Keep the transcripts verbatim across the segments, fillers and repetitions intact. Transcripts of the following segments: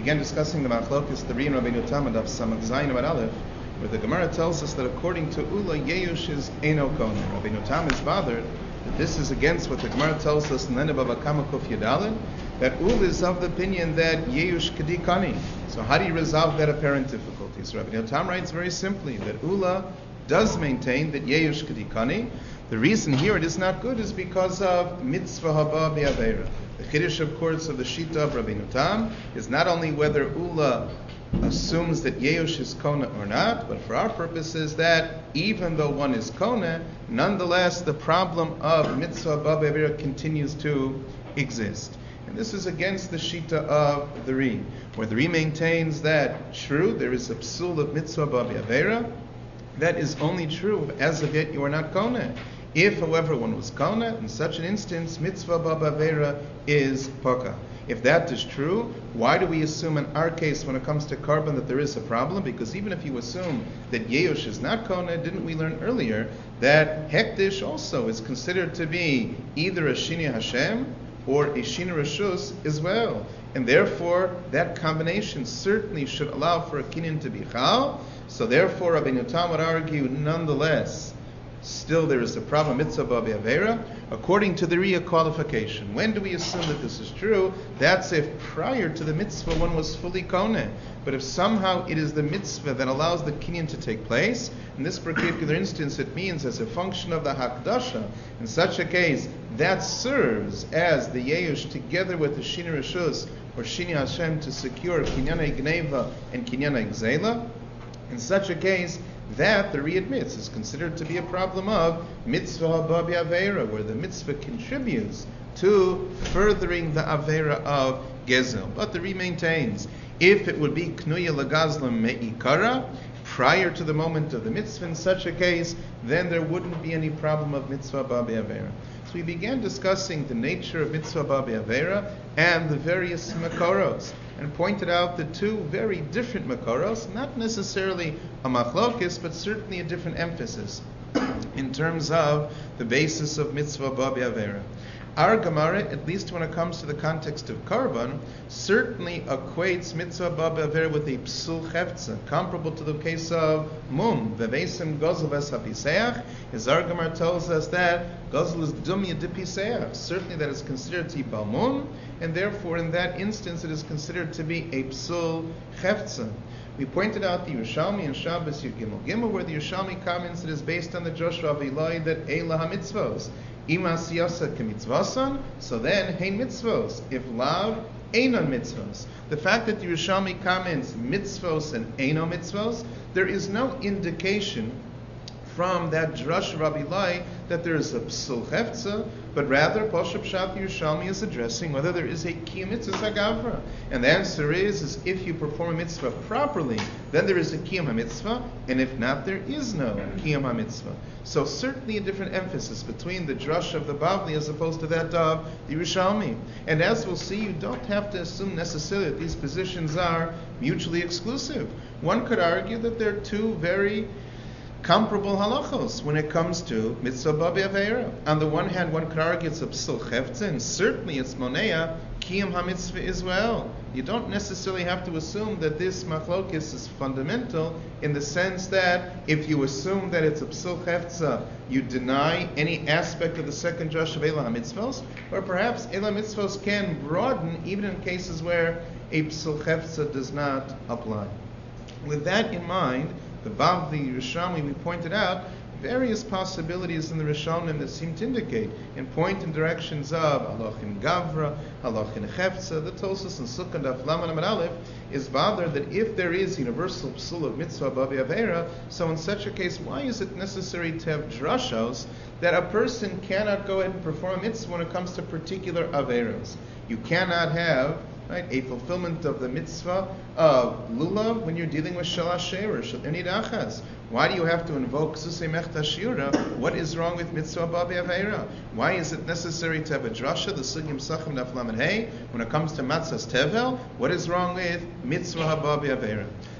began discussing the Machlokes, the Ri and Rabbeinu Tam of Samach Zayin Amud Aleph, where the Gemara tells us that according to Ula, Yeush is Eino Kohen. Rabbeinu Tam is bothered that this is against what the Gemara tells us in Lene Bava Kama Kuf Yadalin, that Ula is of the opinion that Yeush Kedikani. So how do you resolve that apparent difficulty? So Rabbeinu Tam writes very simply that Ula does maintain that Yeush Kedikani. The reason here it is not good is because of mitzvah haba be'aveira. The chiddush, of course, of the shita of Rabbeinu Tam is not only whether Ula assumes that Yeush is Kona or not, but for our purposes that even though one is Kona, nonetheless the problem of mitzvah haba be'aveira continues to exist. And this is against the shita of the Ri, where the Ri maintains that true, there is a psul of mitzvah haba be'aveira. That is only true if as of yet you are not Kona. If, however, one was Kona, in such an instance, mitzvah b'aveira is poka. If that is true, why do we assume in our case when it comes to carbon that there is a problem? Because even if you assume that Yeush is not Kona, didn't we learn earlier that Hektish also is considered to be either a Shini Hashem or a Shini Rishus as well? And therefore, that combination certainly should allow for a kinyan to be Chal. So therefore, Rabbeinu Tam would argue, nonetheless, still there is a problem, mitzvah b'aveira, according to the Ria qualification. When do we assume that this is true? That's if prior to the mitzvah one was fully koneh. But if somehow it is the mitzvah that allows the kinyan to take place, in this particular instance it means as a function of the hakdasha, in such a case, that serves as the yeush together with the shini rishus or shini Hashem to secure kinyana gneva and kinyana gzela. In such a case, that the Ri admits is considered to be a problem of mitzvah haba be'aveira, where the mitzvah contributes to furthering the aveira of gezel. But the Ri maintains, if it would be knuya legazlam me'ikara, prior to the moment of the mitzvah, in such a case, then there wouldn't be any problem of mitzvah haba be'aveira. So we began discussing the nature of mitzvah haba be'aveira and the various makoros, and pointed out the two very different makoros, not necessarily a machlokes, but certainly a different emphasis in terms of the basis of mitzvah haba be'aveira. Our Gemara, at least when it comes to the context of Karban, certainly equates mitzvah haba be'aveira with a psul chefza, comparable to the case of mum, vevesim gozel v'sapiseach. As our Gemara tells us that gozel is dumya dipiseach, certainly that is considered to be balmum, and therefore in that instance it is considered to be a psul chefza. We pointed out the Yerushalmi and Shabbos Yud Gimel Gimel, where the Yerushalmi comments it is based on the Joshua of Eloi that Eila ha-mitzvos. Ima siyasa kemitzvasan, so then hein mitzvos. If lav, einon mitzvos. The fact that the Yerushalmi comments mitzvos and eino mitzvos, there is no indication from that drush of Rabbi Lai that there is a psul hefza, but rather Poshup Pshat Yerushalmi is addressing whether there is a kiyum mitzvah sagavra. And the answer is, is if you perform a mitzvah properly, then there is a kiyum ha-mitzvah, and if not, there is no kiyum ha-mitzvah. So certainly a different emphasis between the drush of the Bavli as opposed to that of the Yerushalmi. And as we'll see, you don't have to assume necessarily that these positions are mutually exclusive. One could argue that they're two very comparable halachos when it comes to mitzvah haba be'aveira. On the one hand, one could argue it's a psul chefza, and certainly it's monea kiyum ha-mitzvah as well. You don't necessarily have to assume that this machlokes is fundamental in the sense that if you assume that it's a psul chefza, you deny any aspect of the second drush of Eila ha-mitzvos, or perhaps Eila ha-mitzvos can broaden even in cases where a psul chefza does not apply. With that in mind, the Bavli Yerushalmi, we pointed out various possibilities in the Rishonim that seem to indicate and point in directions of halachin gavra, halachin chefza. The Tosfos and Sukkah Daf Lamed Amud Aleph is bothered that if there is universal psul of mitzvah haba be'aveira, so in such a case, why is it necessary to have drashos that a person cannot go ahead and perform a mitzvah when it comes to particular aveiros? You cannot have right, a fulfillment of the mitzvah of lulav when you're dealing with shalash sheirish, enid achas. Why do you have to invoke susei mechta shiura? What is wrong with mitzvah haba be'aveira? Why is it necessary to have a drasha, the sugim sachim daf lamed hey, when it comes to matzahs tevel? What is wrong with mitzvah haba be'aveira?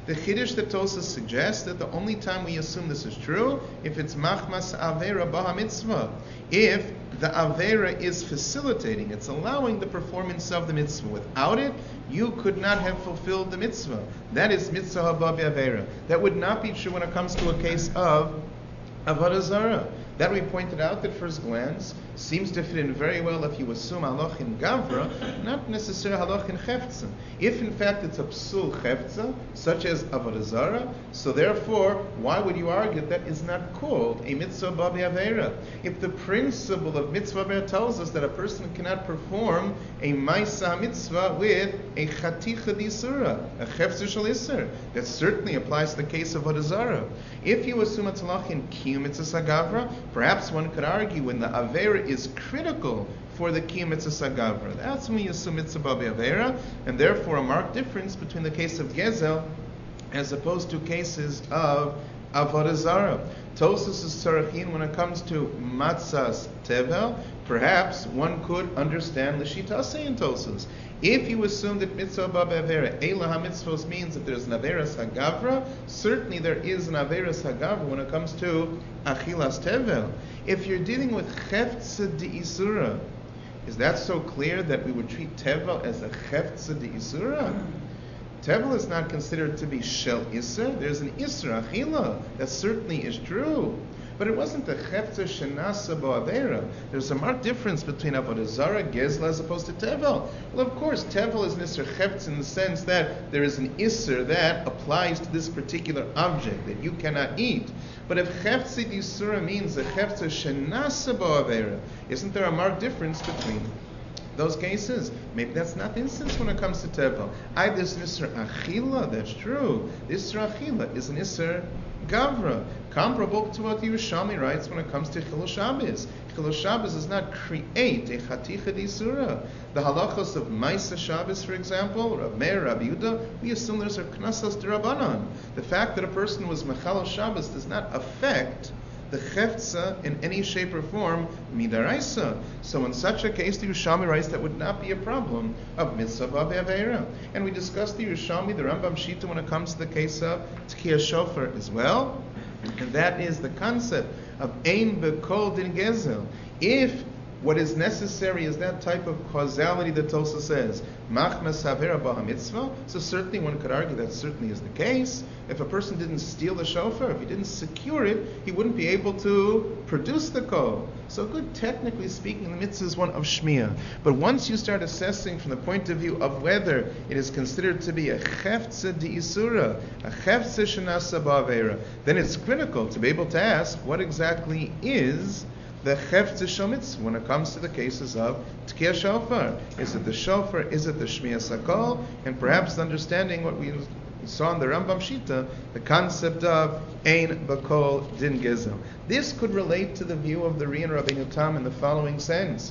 The Chiddush that Tosas suggests that the only time we assume this is true, if it's machmas avera baha mitzvah, if the avera is facilitating, it's allowing the performance of the mitzvah. Without it, you could not have fulfilled the mitzvah. That is mitzvah haba avera. That would not be true when it comes to a case of avodah zarah. That we pointed out at first glance seems to fit in very well if you assume halach in gavra, not necessarily halach in chefza. If in fact it's a psul chefza, such as avodah zarah, so therefore, why would you argue that is not called a mitzvah babi avera? If the principle of mitzvah avera tells us that a person cannot perform a maisa mitzvah with a chaticha d'isura, a chefza shel isur, that certainly applies to the case of avodah zarah. If you assume it's halach in kiyum mitzvah gavra, perhaps one could argue when the avera is critical for the kiyum mitzvah gavra, that's when you assume it's a babi avera, and therefore a marked difference between the case of gezel as opposed to cases of avodah zarah. Tosas is tzarachin when it comes to matzas tevel. Perhaps one could understand l'shitase in Tosas. If you assume that mitzvah babi avera, eila ha-mitzvos means that there's an averas hagavra, certainly there is an averas hagavra when it comes to achilas tevel. If you're dealing with chefza d'isura, is that so clear that we would treat tevel as a chefza d'isura? Tevel is not considered to be shel isur. There's an isur achila. That certainly is true. But it wasn't the chefza shenasa bo'avera. There's a marked difference between avodah zarah, gezla, as opposed to tevel. Well, of course, tevel is an isur chefza in the sense that there is an isur that applies to this particular object that you cannot eat. But if chefza d'isura means the chefza shenasa bo'avera, isn't there a marked difference between those cases? Maybe that's not the instance when it comes to tevel. I there's an isur achila, that's true. The isur achila is an isur gavra, comparable to what the Yerushalmi writes when it comes to Chilul Shabbos. Chilul Shabbos does not create a chaticha d'isura. The halachos of Maisa Shabbos, for example, Rav Meir, Rabbi Yehuda, we assume there's a knasas d'Rabbanan. The fact that a person was mechal Shabbos does not affect the chefza in any shape or form midaraisa. So in such a case, the Yerushalmi writes that would not be a problem of mitzvah babi avera. And we discussed the Yerushalmi, the Rambam Shita, when it comes to the case of Tkiyah Shofar as well. And that is the concept of ein bekol din gezel. If what is necessary is that type of causality that Tosa says, machmas havera baha mitzvah, so certainly one could argue that certainly is the case. If a person didn't steal the shofar, if he didn't secure it, he wouldn't be able to produce the kol. So good, technically speaking, the mitzvah is one of shmiyah. But once you start assessing from the point of view of whether it is considered to be a chefza d'isura, a chefza shenasa ba'avera, then it's critical to be able to ask what exactly is the chefza shel mitzvah when it comes to the cases of tkiyah shofar. Is it the shofar? Is it the shmiyah sakol? And perhaps understanding what we saw in the Rambam Shita, the concept of ein bakol din gezel. This could relate to the view of the Rian Rabbeinu Tam in the following sense.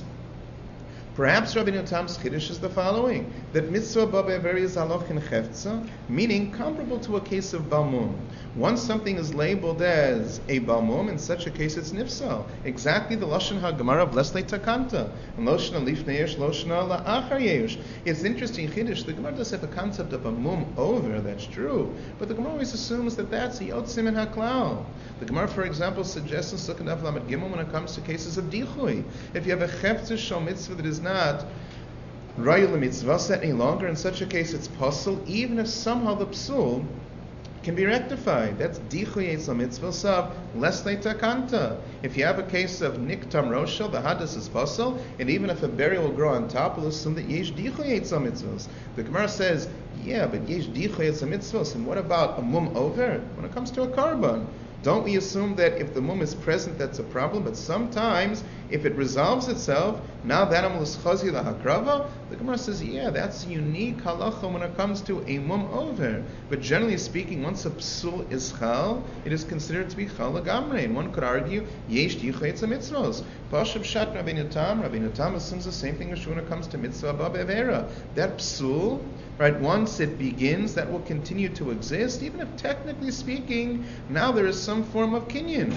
Perhaps Rabbeinu Tam's chiddush is the following: that mitzvah babi avera is halach in chefza, meaning comparable to a case of balmum. Once something is labeled as a balmum, in such a case it's nifsal. Exactly the lashon haGemara of leslei takanta, and loshna lifnei yesh, loshna la'achar yesh. It's interesting chiddush. The Gemara does have a concept of a mum over. That's true, but the Gemara always assumes that that's a yotzim in haklal. The Gemara, for example, suggests in Sukkot Daf Lamed Gimel when it comes to cases of dichui. If you have a chefza shel mitzvah that is not rayul mitzvah any longer, in such a case it's possible, even if somehow the psul can be rectified. That's dichui yetzel mitzvah sav leslei takanta. If you have a case of niktam roshel, the hadas is possible, and even if a berry will grow on top, we'll assume that yesh dichui yetzel mitzvahs. The Gemara says, yeah, but yesh dichui yetzel mitzvahs, and what about a mum over? When it comes to a carbon, don't we assume that if the mum is present, that's a problem? But sometimes, if it resolves itself, now that animal is chazi lahakrava. The Gemara says, yeah, that's a unique halacha when it comes to a mum over. But generally speaking, once a psul is chal, it is considered to be chal lagamre. And one could argue, yesh dichayetz mitzvos. Pashav shat Rabbeinu Tam. Rabbeinu Tam assumes the same thing as when it comes to mitzvah babi avera. That psul, right, once it begins, that will continue to exist, even if technically speaking, now there is some form of kinyan.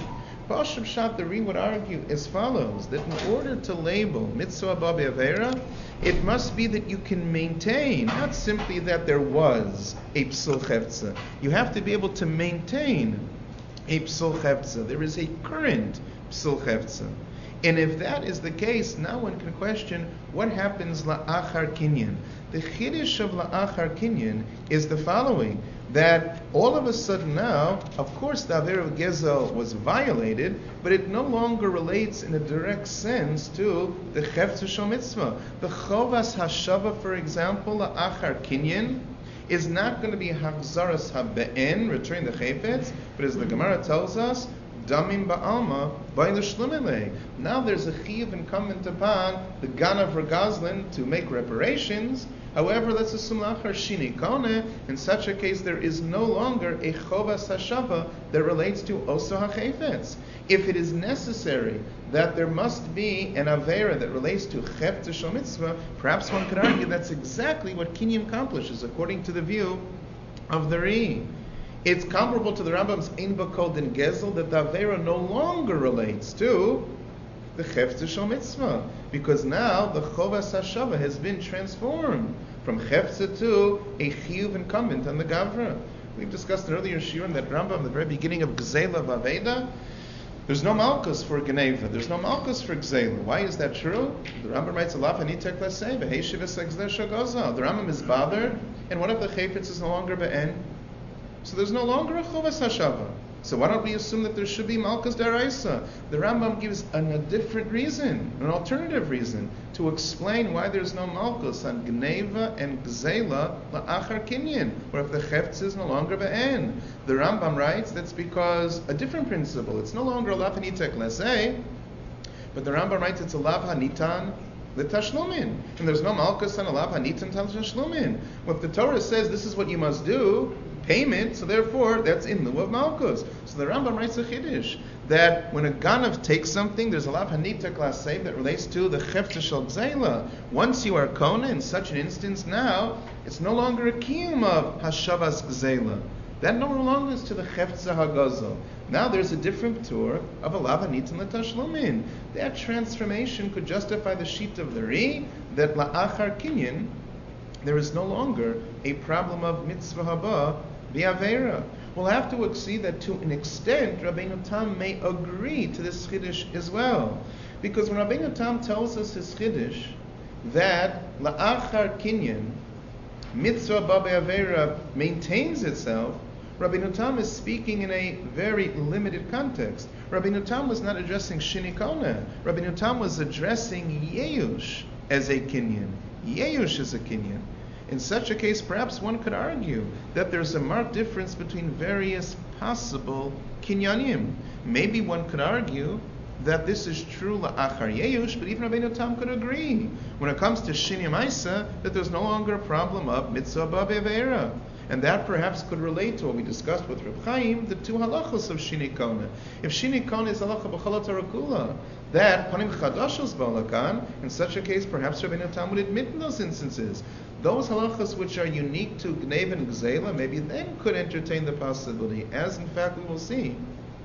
Pashut Pshat, the Ri would argue as follows, that in order to label mitzvah ba be'avera, it must be that you can maintain, not simply that there was a psul chefza. You have to be able to maintain a psul chefza. There is a current psul chefza. And if that is the case, now one can question what happens la'achar kinyan. The chiddush of la'achar kinyan is the following, that all of a sudden now, of course the Aver of Gezel was violated, but it no longer relates in a direct sense to the Chefetz Shel Mitzvah. The Chovas Hashava, for example, la'achar kinyan, is not going to be Hachzaras HaBe'en, returning the Chefetz, but as the Gemara tells us, Damim ba'alma by the shlimele. Now there's a chiyuv incumbent upon the Ganav or Gazlan to make reparations. However, let's assume lachar shini kone. In such a case, there is no longer a chovas hashava that relates to oso hachefetz. If it is necessary that there must be an avera that relates to chefetz shel mitzvah, perhaps one could argue that's exactly what kinyan accomplishes, according to the view of the Ri. It's comparable to the Rambam's Ein Bakol Din Gezel, that the Avera no longer relates to the Chefetz Shel Mitzvah, because now the Chovas HaShava has been transformed from Chefetz to a Chiyuv incumbent on the Gavra. We've discussed in earlier shiurim that Rambam, the very beginning of Gzela of Aveda, there's no Malkus for Geneva, there's no Malkus for Gzela. Why is that true? The Rambam writes, Alaf Anitek Lasei, V'hei Shivas Egzeh Shagoza. The Rambam is bothered, and what if the Chefetz is no longer Be'en? So there's no longer a Chovas HaShava. So why don't we assume that there should be Malkus Daraisa? The Rambam gives an, a different reason, an alternative reason, to explain why there's no Malkus on Gneva and Gzela la'achar kinyan, or if the Chefetz is no longer Be'en. The Rambam writes that's because a different principle. It's no longer a Lav Hanitek Lesei, but the Rambam writes it's a Lav Hanitan L'Tashlumin. And there's no Malkus on a Lav Hanitan L'Tashlumin. Well, if the Torah says this is what you must do, payment, so therefore that's in lieu of Malkus. So the Rambam writes a Chiddush that when a Ganav takes something, there's a Lav Hanita Klasei that relates to the Chefetz Shel Gzela. Once you are Kona, in such an instance now, it's no longer a Kiyum of Hashavas Gzela. That no longer is to the Chefetz HaGazel. Now there's a different tour of a Lav Hanitan L'Tashlumin. That transformation could justify the sheet of the Ri that La'achar Kinyan, there is no longer a problem of mitzvah haba v'avera. We'll have to see that to an extent Rabbeinu Tam may agree to this chiddush as well, because when Rabbeinu Tam tells us his chiddush that la'achar kinyan mitzvah haba v'avera maintains itself, Rabbeinu Tam is speaking in a very limited context. Rabbeinu Tam was not addressing shinikona. Rabbeinu Tam was addressing yeush as a kinyan. Yeush is a kinyan. In such a case, perhaps one could argue that there's a marked difference between various possible kinyanim. Maybe one could argue that this is true la'achar yeush, but even Rabbeinu Tam could agree when it comes to shini maisa that there's no longer a problem of mitzvah ba'avera. And that perhaps could relate to what we discussed with Reb Chaim, the two halachos of Shini Kona. If Shini Kona is halacha b'chala tarakula, that panim chadashos ba'alakan, in such a case, perhaps Rabbeinu Tam would admit in those instances. Those halachas which are unique to Gnev and Gzela, maybe then could entertain the possibility, as in fact we will see,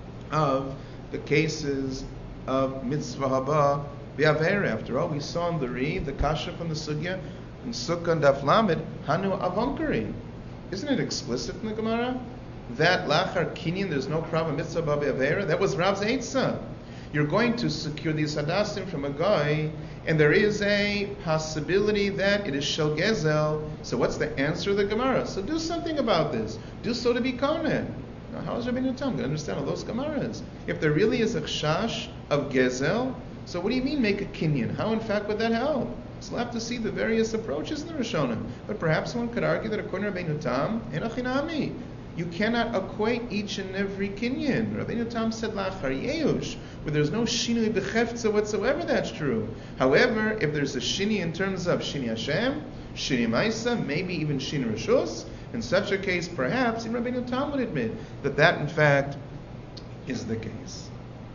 of the cases of mitzvah haba b'avera. After all, we saw in the Ri, the kasha from the sugya, in Sukkah and Daf Lamed, hanu avonkari. Isn't it explicit in the Gemara that lachar kinyan there's no problem mitzvah b'avera? That was Rav's eitzah. You're going to secure these hadassim from a guy, and there is a possibility that it is shel gezel. So what's the answer of the Gemara? So do something about this. Do so to be konen. Now, how is Rabbeinu Tam going to understand all those Gemaras? If there really is a chash of gezel, so what do you mean make a kinyan? How in fact would that help? So we'll have to see the various approaches in the Rishonim. But perhaps one could argue that according to Rabbeinu Tam, enochinami, you cannot equate each and every kinyan. Rabbeinu Tam said lachar yeush, where there's no shinui b'chefza whatsoever, that's true. However, if there's a shini in terms of shini Hashem, shini Maisa, maybe even shini Rishus, in such a case, perhaps, even Rabbeinu Tam would admit that that in fact is the case.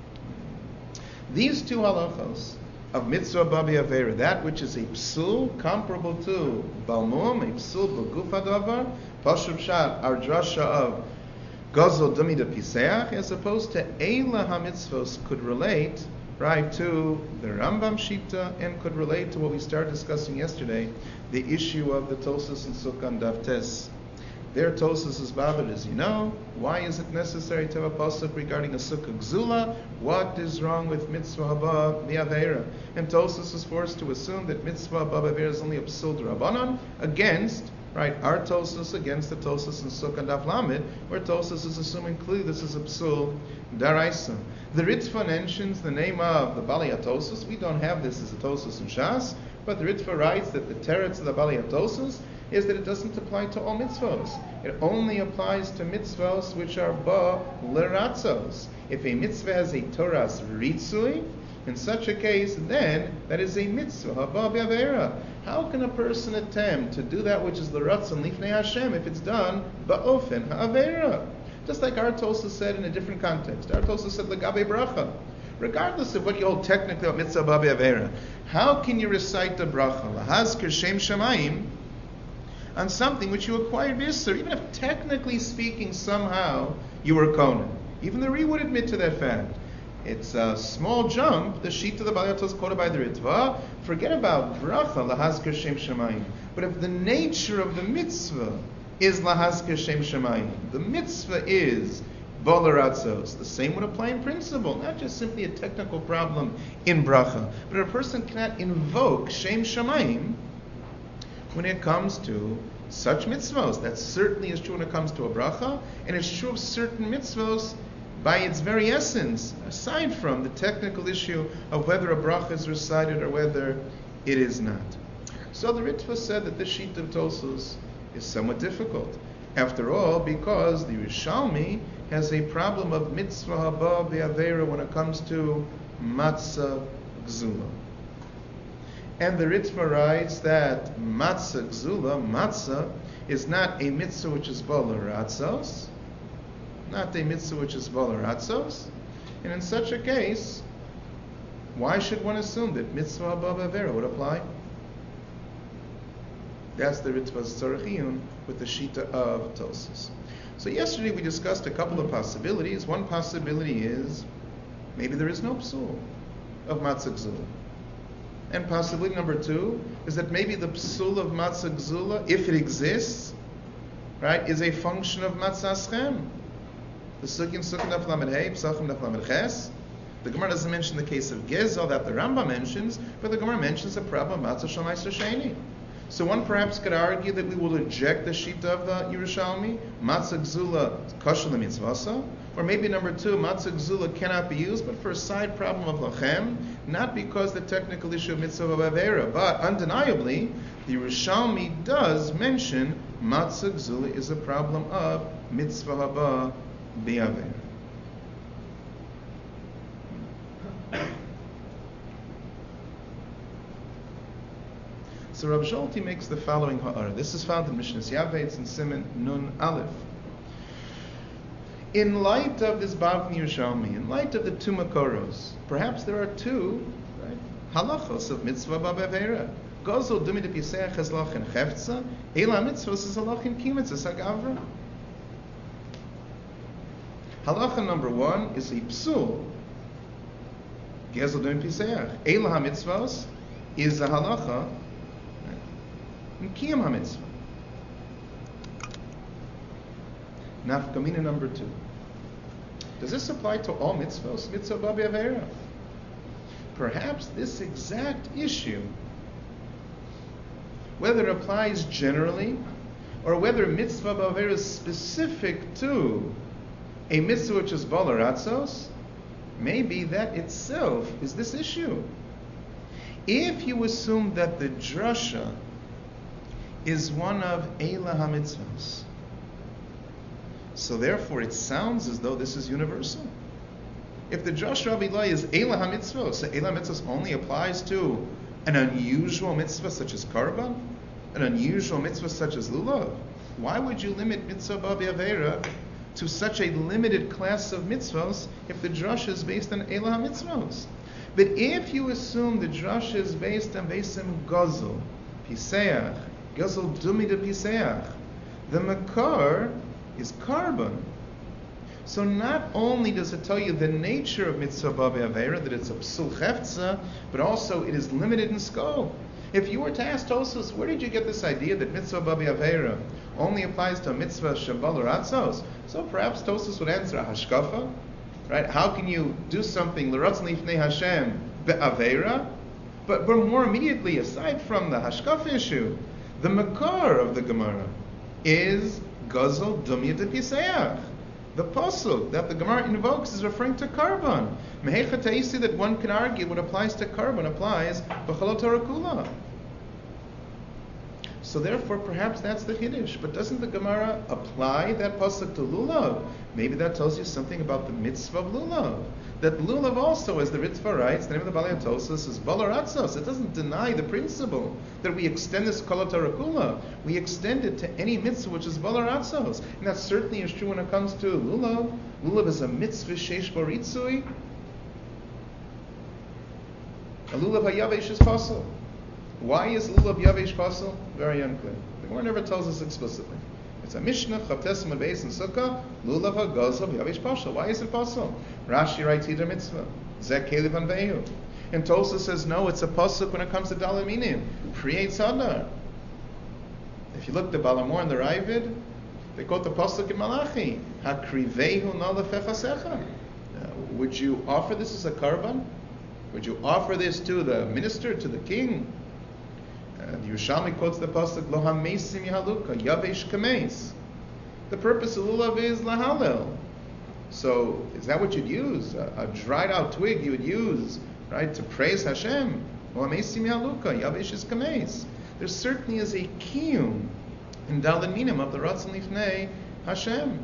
These two halachos of mitzvah babi avera, that which is a psul comparable to balmum, a psul b'guf hadavar, pashut pshat, our drasha of Gozol Dumi de Piseach, as opposed to Eila HaMitzvos, could relate, right, to the Rambam Shita and could relate to what we started discussing yesterday, the issue of the Tosas and Sukkah Davtes. Their Tosas is bothered, as you know. Why is it necessary to have a pasuk regarding a Sukkah Gzula? What is wrong with Mitzvah Haba Mi'avera? And Tosas is forced to assume that Mitzvah Haba Mi'avera is only a Psul D'Rabbanan against, right, our Tosas against the Tosas in Sukkah Daf Lamed, where Tosas is assuming clearly this is a Psul Daraisa. The Ritva mentions the name of the Bali HaTosas. We don't have this as a Tosas in Shas, but the Ritva writes that the teretz of the Bali HaTosas is that it doesn't apply to all mitzvos. It only applies to mitzvos which are ba leratzos. If a mitzvah has a Torah's ritzui, in such a case, then that is a mitzvah ba be'avera. How can a person attempt to do that which is l'ratzon lifnei Hashem if it's done ba'ofen ha'avera? Just like our Tosas said in a different context. Our Tosas said l'gabe bracha. Regardless of what you hold technically about mitzvah ba be'avera, how can you recite the bracha lahazker shem shamayim on something which you acquired b'isur, even if technically speaking somehow you were kohen? Even the Ri would admit to that fact. It's a small jump, the sheet of the Bali HaTosas quoted by the Ritva. Forget about bracha, lahazker shem shamayim. But if the nature of the mitzvah is lahazker shem shamayim, the mitzvah is bolaratzos, the same would apply in principle, not just simply a technical problem in bracha. But a person cannot invoke shem shamayim when it comes to such mitzvos. That certainly is true when it comes to a bracha, and it's true of certain mitzvos by its very essence, aside from the technical issue of whether a bracha is recited or whether it is not. So the Ritva said that this sheet of Tosas is somewhat difficult. After all, because the Rishalmi has a problem of mitzvah haba be'avera when it comes to matzah gzula. And the Ritva writes that matzah gzula, matzah, is not a mitzvah which is bolaratzos, not a mitzvah which is bolaratzos, and in such a case, why should one assume that mitzvah haba be'avera would apply? That's the Ritva's tzarechiyun with the shita of Tosas. So yesterday we discussed a couple of possibilities. One possibility is maybe there is no psul of matzah gzula. And possibility number two is that maybe the psul of matzah gzula, if it exists, right, is a function of matzah schem. The sugin sugin daf lamed hey, psachim daf lamed ches. The Gemara doesn't mention the case of Gezel that the Rambam mentions, but the Gemara mentions the problem of matzah shalmais sheni. So one perhaps could argue that we will reject the shita of the Yerushalmi, matzah gzula kosher l'mitzvasa, or maybe number two, matzah gzula cannot be used, but for a side problem of lachem, not because the technical issue of mitzvah b'avera, but undeniably, the Yerushalmi does mention matzah gzula is a problem of mitzvah haba b'avera. So Rav Zolti makes the following ha'ara. This is found in Mishnah Yavetz and Siman Nun Aleph. In light of this Bavli Yerushalmi, in light of the two Makoros, perhaps there are two, right, halachos of mitzvah b'avera. Gozol dumi de piseach es lachin chefza, ela mitzvah is a lachin kimitz es agavra. Halacha number one is a psul. Gozol dumi piseach. Ela ha-mitzvahs is a halacha in Kiyam HaMitzvah. Nafkamina number two. Does this apply to all mitzvahs? Mitzvah b'avera. Perhaps this exact issue, whether it applies generally or whether mitzvah b'avera is specific to a mitzvah which is bolaratzos, maybe that itself is this issue. If you assume that the drasha is one of Eila HaMitzvahs, so therefore it sounds as though this is universal. If the drasha of Eila is Eila HaMitzvahs, so Eila HaMitzvahs only applies to an unusual mitzvah such as Karban, an unusual mitzvah such as Lulav, why would you limit mitzvah b'avera to such a limited class of mitzvahs if the drasha is based on Eila HaMitzvahs? But if you assume the drasha is based on Beisim Gozol, Piseach, Gozol Dumi de Piseach, the Makar is Karban. So not only does it tell you the nature of mitzvah b'avei avera, that it's a psul chefza, but also it is limited in scope. If you were to ask Tosfos, where did you get this idea that mitzvah b'avei avera only applies to a mitzvah shabal ratzos? So perhaps Tosfos would answer a hashkafa, right? How can you do something l'ratzon lifnei Hashem be'avera? But, but more immediately, aside from the hashkafa issue, the makar of the Gemara is Gazel Dumya de Piseach. The pasuk that the Gemara invokes is referring to Karban. Mehechat you see that one can argue what applies to Karban applies b'chalot Torah kula. So therefore, perhaps that's the Hiddush. But doesn't the Gemara apply that pasuk to Lulav? Maybe that tells you something about the mitzvah of Lulav. That Lulav also, as the Ritva writes, the name of the Balei Tosos is Balaratzos. It doesn't deny the principle that we extend this Kol HaTorah Kula. We extend it to any mitzvah which is Balaratzos. And that certainly is true when it comes to Lulav. Lulav is a mitzvah sheish bo ritzui. A Lulav hayavesh is pasul. Why is Lulav yavesh pasul? Very unclear. The Gemara never tells us explicitly. It's a Mishnah, Chavtes Beis and Sukkah, Lulav HaGazav Yavish Pasha. Why is it Pasha? Rashi writes either mitzvah. Zek Kelev Anveyu. And Tosa says no, it's a pasuk when it comes to Dalaminim. Create Sadar. If you look at the Balamor and the Ravid, they quote the pasuk in Malachi. Hakrivehu nalefechasecha. Would you offer this as a karban? Would you offer this to the minister, to the king? Uh, the Yerushalmi quotes the pasuk Lo hamesim yahaluka yavesh kameis. The purpose of lulav is lahalel. So is that what you'd use? A, a dried out twig you would use, right, to praise Hashem? Lo hamesim yahaluka yavesh is kameis. There certainly is a kiyum in Daled Minim of the Ratzon Lifnei Hashem.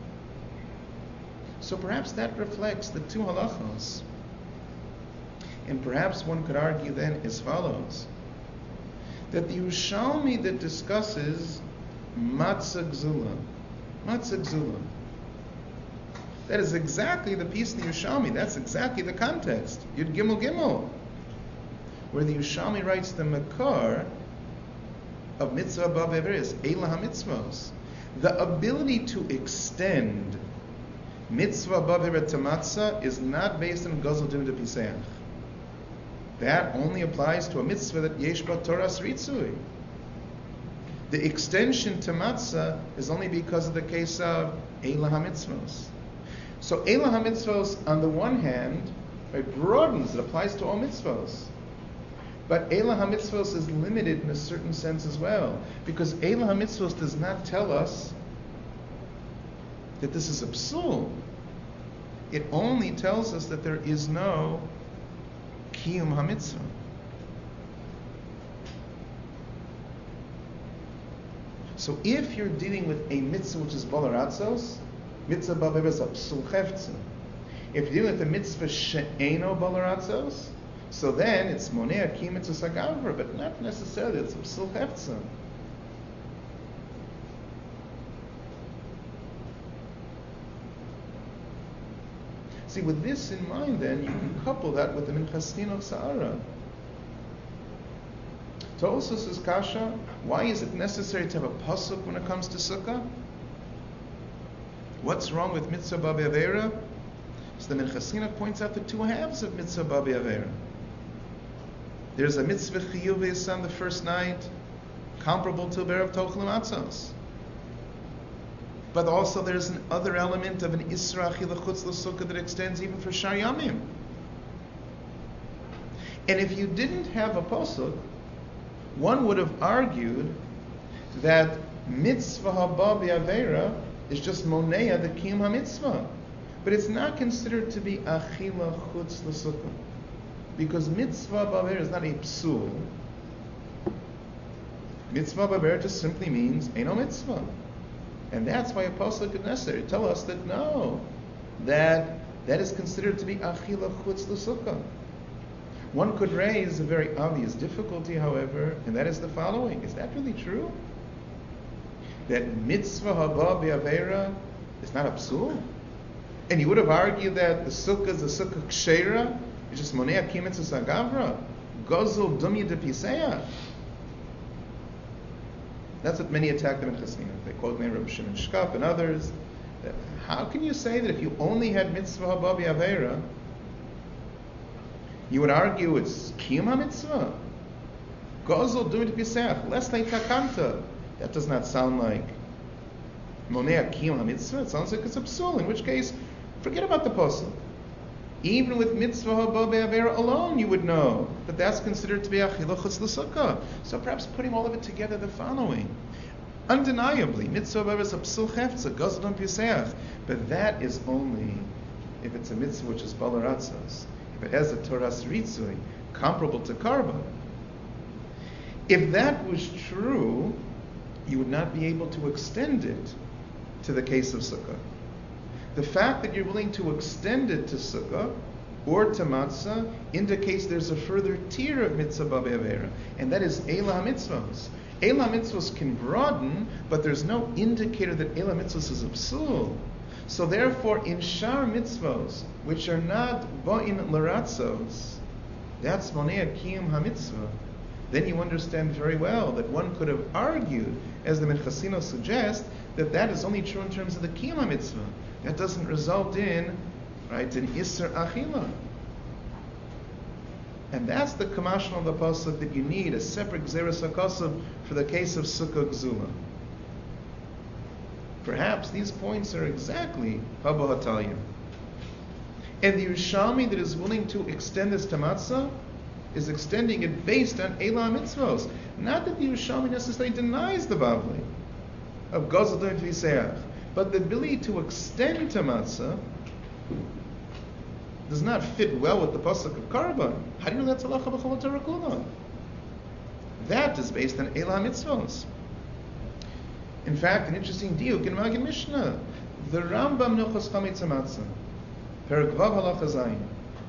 So perhaps that reflects the two halachos. And perhaps one could argue then as follows: that the Yerushalmi that discusses Matzah Gzula, Matzah Gzula, that is exactly the piece in the Yerushalmi, that's exactly the context, Yud Gimel Gimel, where the Yerushalmi writes the Makar of Mitzvah B'Av Ever is Eila HaMitzvos. The ability to extend Mitzvah B'Av Ever to Matzah is not based on Gazel Dim de Piseach. That only applies to a mitzvah that yesh ba Torah ritzui. The extension to matzah is only because of the case of Eila HaMitzvos. So Eila HaMitzvos, on the one hand, it broadens, it applies to all mitzvos. But Eila HaMitzvos is limited in a certain sense as well, because Eila HaMitzvos does not tell us that this is a psul. It only tells us that there is no Kiyum HaMitzvah. So if you're dealing with a mitzvah which is balaratzos, mitzvah b'avever is a psul chefza. If you're dealing with a mitzvah she'eno balaratzos, so then it's monea kiyum mitzvah sagavra, but not necessarily, it's a psul chefza. See, with this in mind, then, you can couple that with the Minchas Chinuch Sa'ara. Tosos says, Kasha, why is it necessary to have a pasuk when it comes to Sukkah? What's wrong with Mitzvah B'Av Avera? So the Minchas Chinuch points out the two halves of Mitzvah B'Av Avera. There's a Mitzvah Chiyuv on the first night, comparable to Berav Tochel Matzos. But also there's an other element of an Isra Chilachutz L'Sukkah that extends even for Shar Yamim. And if you didn't have a pasuk, one would have argued that Mitzvah Haba B'Avera is just Monea, the Kiyum HaMitzvah. But it's not considered to be Achila Chutz L'Sukkah. Because Mitzvah B'Avera is not a psul. Mitzvah B'Avera just simply means Eino Mitzvah. And that's why a pasuk is necessary to tell us that no, that that is considered to be achila chutz l'sukkah. One could raise a very obvious difficulty, however, and that is the following: is that really true? That mitzvah haba b'avera is not a psul? And you would have argued that the sukkah is a sukkah kshera, it's just monea kimitz sagavra, gozel dumya de piseah. That's what many attack them in Chassidut. They quote Meir Rabbi Shimon Shkaf and others How can you say that if you only had mitzvah haba b'avera, you would argue it's kiyum ha-mitzvah? Gozel do it b'seach, lest takanta. That does not sound like monea kiyum ha-mitzvah. It sounds like it's a psul, in which case, forget about the pasuk. Even with mitzvah haba b'avera alone, you would know that that's considered to be achilah chutz l'sukkah. So perhaps putting all of it together, the following. Undeniably, mitzvah haba is a psul chefza, gozel do b'seach. But that is only if it's a mitzvah which is balaratzos. If it has a Torah's ritzui, comparable to karban. If that was true, you would not be able to extend it to the case of sukkah. The fact that you're willing to extend it to sukkah or to matzah indicates there's a further tier of mitzvah b'avera, and that is eila mitzvahs. Eila mitzvahs can broaden, but there's no indicator that eila mitzvahs is a psul. So therefore, in shar mitzvahs, which are not ba'in l'ratzos, that's monea kiyum ha-mitzvah, then you understand very well that one could have argued, as the Minchasino suggests, that that is only true in terms of the kiyum ha-mitzvah. That doesn't result in, right, an isser achila. And that's the kamashon of the pasuk that you need a separate gzeras hakosov for the case of sukkah gzula. Perhaps these points are exactly haba hatalim. And the Yerushalmi that is willing to extend this to matzah is extending it based on eila mitzvos. Not that the Yerushalmi necessarily denies the Bavli of gozel doing v'seach, but the ability to extend to matzah does not fit well with the pasuk of karban. How do you know that's halacha b'chol Torah kula? That is based on eila mitzvos. In fact, an interesting diuk in Magen Mishnah, the Rambam Nochos Chametz HaMatzah, Perek Vav Halacha Zayin.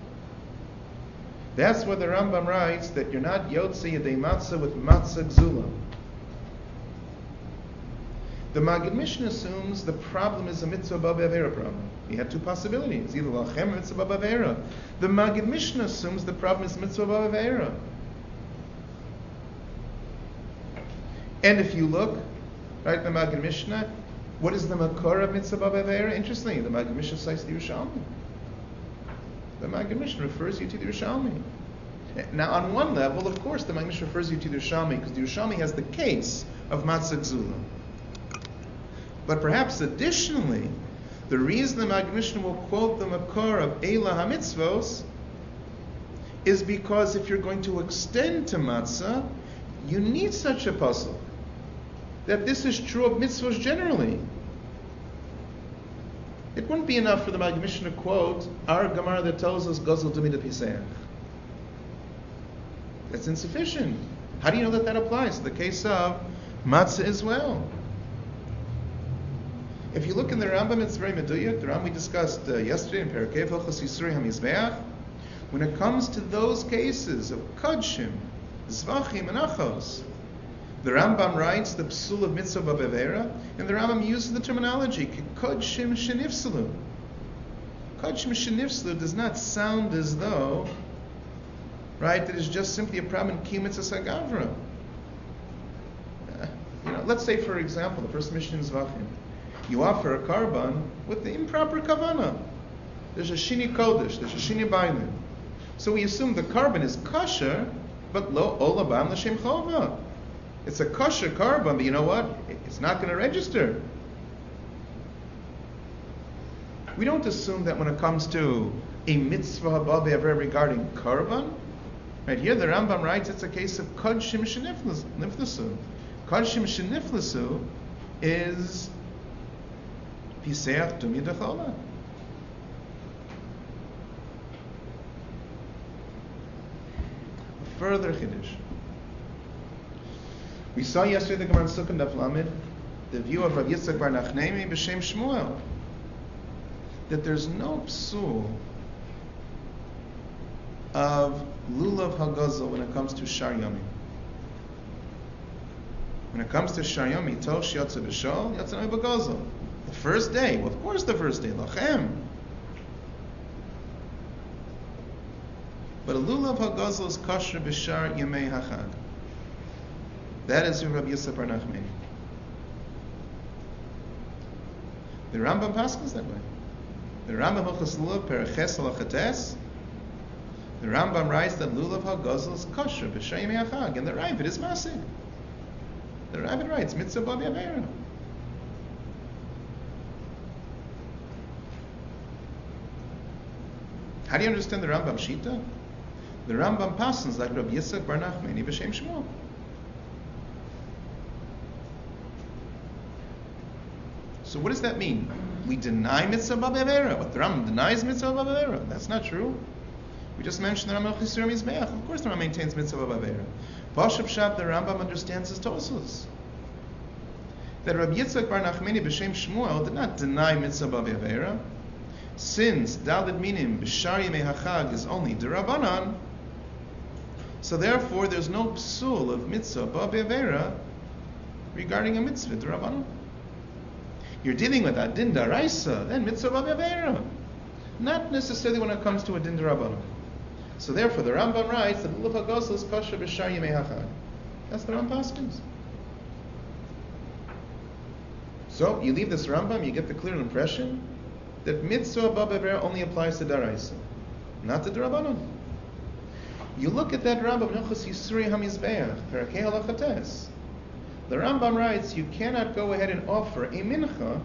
That's where the Rambam writes that you're not yotze yedei matzah with matzah gzula. The Magen Mishnah assumes the problem is a mitzvah b'avera problem. You have two possibilities, either lachem or mitzvah b'avera. The Magen Mishnah assumes the problem is mitzvah b'avera. And if you look, right, the Magen Mishnah, what is the makor of mitzvah b'avera? Interestingly, the Magen Mishnah cites the Yerushalmi. The Magen Mishnah refers you to the Yerushalmi. Now, on one level, of course, the Magen Mishnah refers you to the Yerushalmi because the Yerushalmi has the case of matzah gzula. But perhaps additionally, the reason the Magen Mishnah will quote the makor of eila hamitzvos is because if you're going to extend to matzah, you need such a pasuk. That this is true of mitzvahs generally. It wouldn't be enough for the Magen Mishnah to quote our Gemara that tells us Gozel Dumida Piseach. That's insufficient. How do you know that that applies to the case of matzah as well? If you look in the Rambam, it's very meduyek. The Rambam we discussed uh, yesterday in Perikei Hilchos Yisuri HaMizbeach. When it comes to those cases of Kodshim, Zvachim, and Achos, the Rambam writes the psul of mitzvah b'avera, and the Rambam uses the terminology kodshim shenifselu. Kodshim shenifselu does not sound as though, right, that is just simply a problem in ki mitzvah sagavra. Uh, you know, let's say, for example, the first mission is Zvachim. You offer a karban with the improper kavana. There's a shini kodesh, there's a shini bailin. So we assume the karban is kosher, but lo olabam l'shem chova. It's a kosher karban, but you know what? It's not going to register. We don't assume that when it comes to a mitzvah haba b'avera regarding karban. Right here, the Rambam writes it's a case of kodshim sheniflasu. Kodshim sheniflasu is piseach dumi dechola. Further chiddush. We saw yesterday the Gemara in Sukkah Daf Lamed, the view of Rav Yitzchak Bar Nachnemi b'Shem Shmuel, that there's no psul of lulav hagazel when it comes to Shar Yomi. When it comes to Shar Yomi, Tosh Yotze B'Shol, Yotze Noi B'Gazel. The first day, well, of course the first day, Lachem. But a lulav hagazel is kosher b'Shar Yemei HaChag. That is Rabbi Yosef Bar Nachmani. The Rambam paskins that way. The Rambam Hilchos Lulav Periches Alachates. The Rambam writes that Lulav HaGozel is kosher b'Shayim Hachag, and the Ravid is masig. The Ravid writes mitzvah b'Avi Avera. How do you understand the Rambam Shita? The Rambam passes like Rabbi Yitzchak Bar Nachmani b'Shem Shmuel. So what does that mean? We deny mitzvah b'Avera. What the Rambam denies mitzvah b'Avera? That's not true. We just mentioned the Rambam Chisur Mizbeach. Of course the Rambam maintains mitzvah b'Avera. Pashup Shab, the Rambam understands his Tosos. That Rabbi Yitzchak Bar Nachmani b'Shem Shmuel did not deny mitzvah b'Avera. Since Dalit Minim B'Shar Yemei HaChag is only D'Rabbanan, so therefore there's no psul of mitzvah b'Avera regarding a mitzvah D'Rabbanan. You're dealing with a din d'Araisa, then mitzvah b'Avera, not necessarily when it comes to a din d'Rabbanan. So therefore the Rambam writes that Lulav HaGozel is kosher B'Shar Yemei HaChag. That's the Rambam paskins. So you leave this Rambam, you get the clear impression that mitzvah b'Avera only applies to Daraisa, not to D'Rabbanan. You look at that Rambam, Hilchos Yisuri HaMizbeach, Perakei Halachates. The Rambam writes, you cannot go ahead and offer a mincha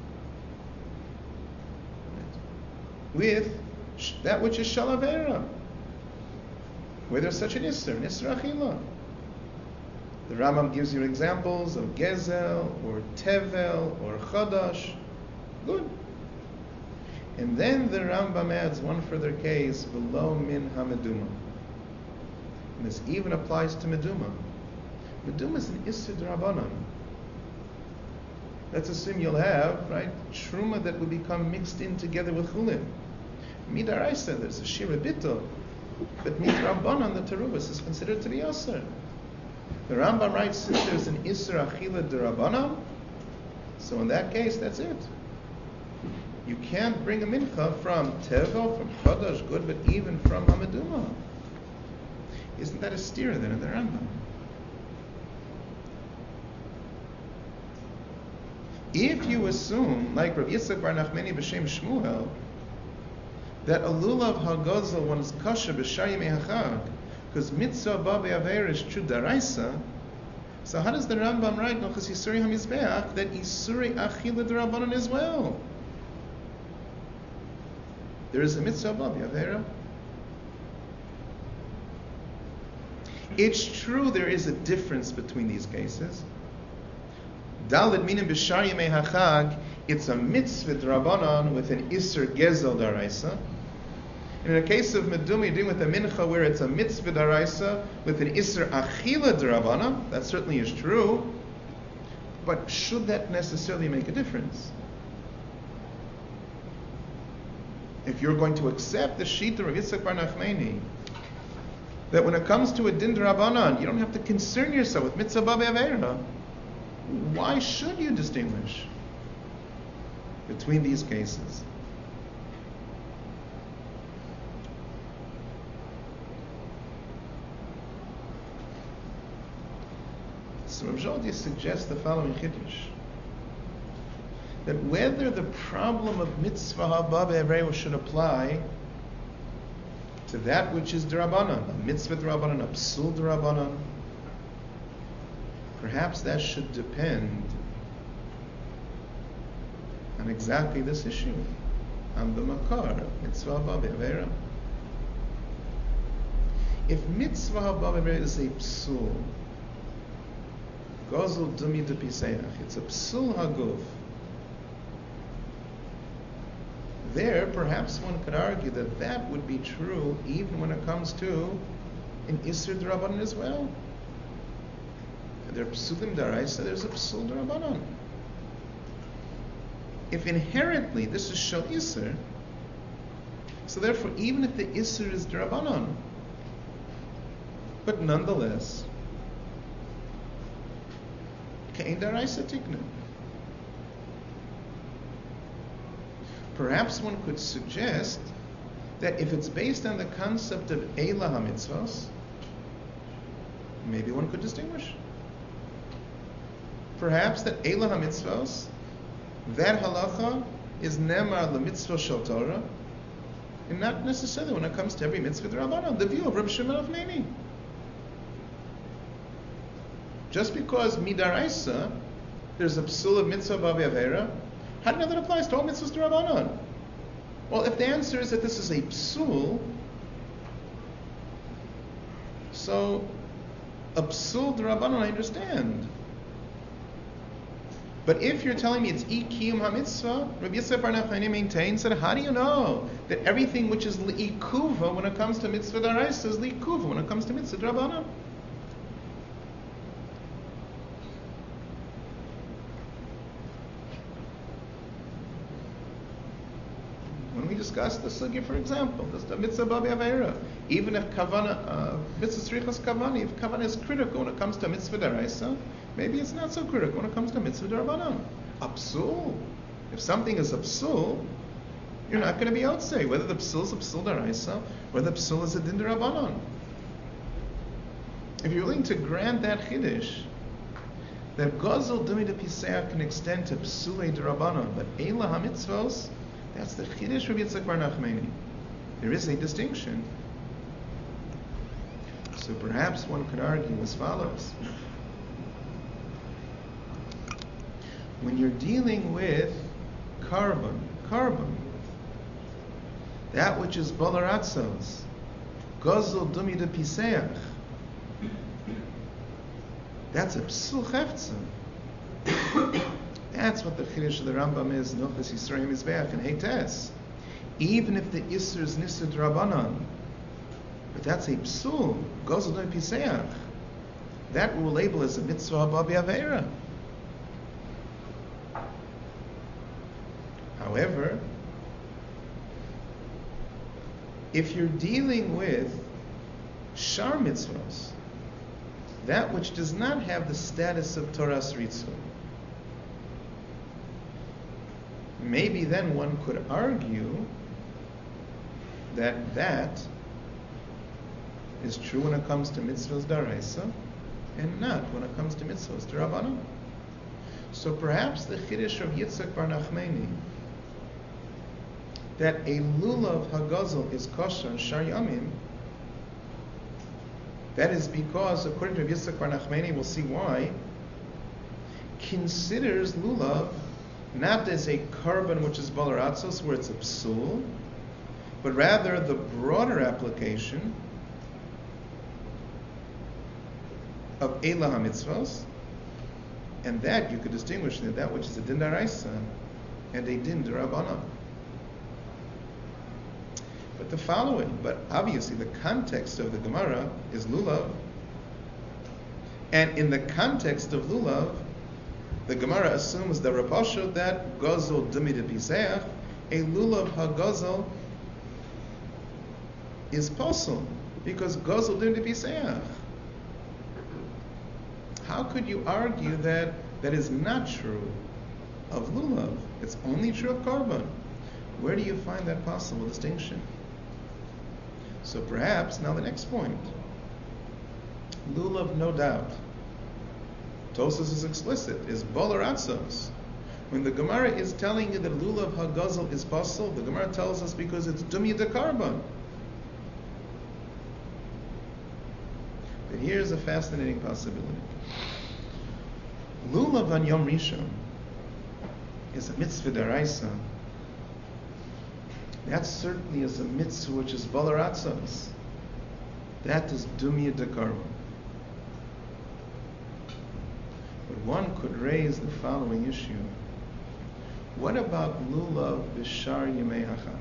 with that which is shalavera, where there's such an isser, an isser achila. The Rambam gives you examples of gezel, or tevel, or chadash. Good. And then the Rambam adds one further case, below min hameduma. And this even applies to meduma. Meduma is an Issur D'Rabbanan. Let's assume you'll have, right, truma that will become mixed in together with chulin. Midaraisa, there's a shira bittul, but midrabbanan, the terubas, is considered to be Asr. The Rambam writes, since there's an Issur Achila D'Rabbanan, so in that case, that's it. You can't bring a mincha from tevel, from chadash, good, but even from hameduma. Isn't that a steer then in the Rambam? If you assume, like Rav Yitzchak Bar Nachmani b'Shem Shmuel, that a lulav hagozel one is kosher b'Shar Yemei HaChag, because mitzvah b'Avera is true daraisa, so how does the Rambam write Hilchos Yisuri HaMizbeach that Yisuri Achila D'Rabbanan as well? There is a mitzvah b'Avera. It's true there is a difference between these cases. Dalit minim b'Shar Yemei HaChag, it's a mitzvah d'Rabbanan with an Isser Gezel d'Araisa. In a case of Meduma, you're dealing with a mincha where it's a mitzvah d'Araisa with an Isser Achila d'Rabbanan. That certainly is true. But should that necessarily make a difference? If you're going to accept the Shita of Yitzchak Bar Nachmani, that when it comes to a din d'Rabbanan, you don't have to concern yourself with mitzvah b'Avera, why should you distinguish between these cases? So Rav Zoldi suggests the following chiddush: that whether the problem of mitzvah haba b'Avera should apply to that which is d'Rabbanan, a mitzvah d'Rabbanan, a psul d'Rabbanan, perhaps that should depend on exactly this issue, on the makar of mitzvah haba b'Avera. If mitzvah haba b'Avera is a psul, gozel dumi de piseach, it's a psul haguf, there perhaps one could argue that that would be true even when it comes to an Isser D'Rabbanan as well. There are psulim d'Araisa, there's a psul d'Rabbanan. If inherently this is shel Isser, so therefore even if the Isser is d'Rabbanan, but nonetheless, Kein d'Araisa tikna. Perhaps one could suggest that if it's based on the concept of Eila HaMitzvos, maybe one could distinguish. Perhaps that Eila HaMitzvos that halacha is nemar lemitzvah shel Torah, and not necessarily when it comes to every mitzvah d'Rabbanan. The view of Rabbi Shimon of Meni. Just because midaraisa there's a psul of mitzvah b'avi avera, how do you know that applies to all mitzvahs d'Rabbanan? Well, if the answer is that this is a psul, so a psul d'Rabbanan I understand. But if you're telling me it's ikiyum ha-mitzvah, Rabbi Yitzchak Bar Nachmani maintains that how do you know that everything which is li'ikuva when it comes to mitzvah d'araisa is li'ikuva when it comes to mitzvah d'Rabbanan? When we discussed the sugya, for example, this the mitzvah b'avi avera, even if kavana, uh, mitzvah tzrichas kavana, if kavana is critical when it comes to mitzvah d'araisa, maybe it's not so critical when it comes to mitzvah d'Rabbanan. A psul. If something is a psul, you're not going to be outside whether the psul is a psul d'araisa or the psul is a din d'Rabbanan. If you're willing to grant that chiddush, that gozal dumi de piseach can extend to psulei d'Rabbanan, but eila ha-mitzvos, that's the chiddush Rabbi Yitzchak Bar Nachmani. There is a distinction. So perhaps one could argue as follows. When you're dealing with carbon, carbon, that which is balaratzos, gozal dumi de piseach, that's a psul chefza. That's what the chiddush of the Rambam is in Hilchos Yisrael Mizbeach and Heites. Even if the Isser is Nisud Rabbanan, but that's a psul, gozal dumi piseach, that we'll label as a mitzvah b'avi avera. However, if you're dealing with shar mitzvahs, that which does not have the status of Toras Ritzah, maybe then one could argue that that is true when it comes to mitzvahs d'araisa and not when it comes to mitzvahs d'Rabbanan. So perhaps the chiddush of Yitzchak Bar Nachmani that a lulav hagazal is kosher and shar yamim, that is because, according to Yitzchak Bar Nachmani, we'll see why, considers lulav not as a carbon which is balaratzos, where it's a psul, but rather the broader application of eila ha-mitzvos, and that you could distinguish that that which is a din d'araisa and a din d'Rabbanan. But the following, but obviously the context of the Gemara is lulav, and in the context of lulav, the Gemara assumes the rapasha that gozal dumi de piseach, a lulav hagozal is posel because gozal dumi de piseach. How could you argue that that is not true of lulav? It's only true of carbon. Where do you find that possible distinction? So perhaps now the next point. Lulav, no doubt. Tosas is explicit, is balaratzos. When the Gemara is telling you that lulav hagazal is posel, the Gemara tells us because it's dumi de carbon. But here's a fascinating possibility. Lulav on Yom Rishon is a mitzvah d'araisa. That certainly is a mitzvah which is balaratzos. That is dumi de carbon. But one could raise the following issue. What about lulav b'shar yemei hachag?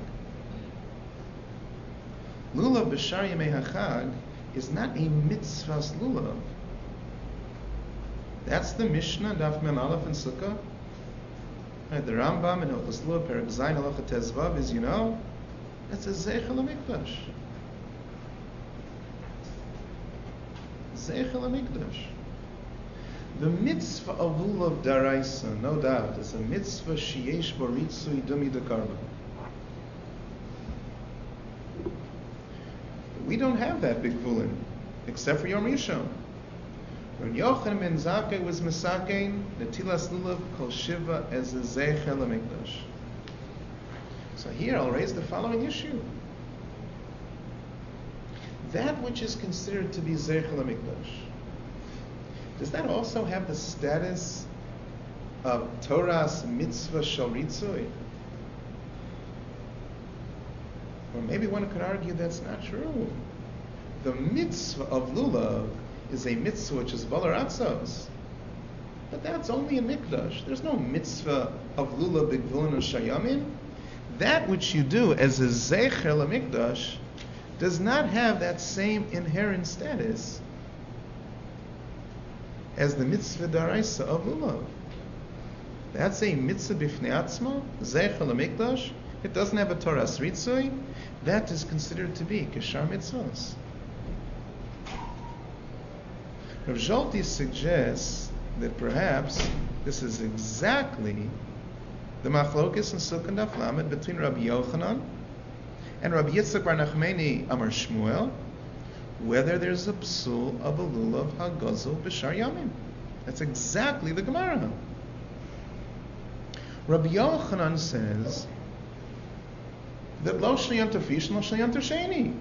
Lulav b'shar yemei hachag is not a mitzvahs lulav. That's the Mishnah, Daf Mem Aleph and Sukkah. Right, the Rambam in Hilchos Lulav, Perek Zayin Halacha Tezvav, as you know, that's a Zeichel HaMikdash. Zeichel HaMikdash. The mitzvah of lulav d'araisa, no doubt, is a mitzvah sheyesh bo ritzui dumi de carbon. We don't have that big vulin, except for Yom Rishon. When Yochanan ben Zakkai was Mesakein, Netilas Lulav Kol Shiva as a Zeicher LaMikdash. So here I'll raise the following issue. That which is considered to be Zeicher LaMikdash, does that also have the status of Torah's mitzvah shel ritzui? Or maybe one could argue that's not true. The mitzvah of lulav is a mitzvah which is balaratzos, but that's only in mikdash. There's no mitzvah of lulav b'gvulin shayamim. That which you do as a zeicher lamikdash does not have that same inherent status as the mitzvah daraisa of lulav. That's a mitzvah b'fnei atzma, zeicher lamikdash. It doesn't have a Torah ritzui. That is considered to be keshar mitzvahs. Rav Zolti suggests that perhaps this is exactly the machlokes in Sukkot Daf Lamed between Rabbi Yochanan and Rabbi Yitzchak Bar Nachmani Amar Shmuel, whether there's a psul of a lulav hagazul b'shar yamim. That's exactly the Gemara. Rabbi Yochanan says that lo shliyantar fish, lo shliyantar sheni.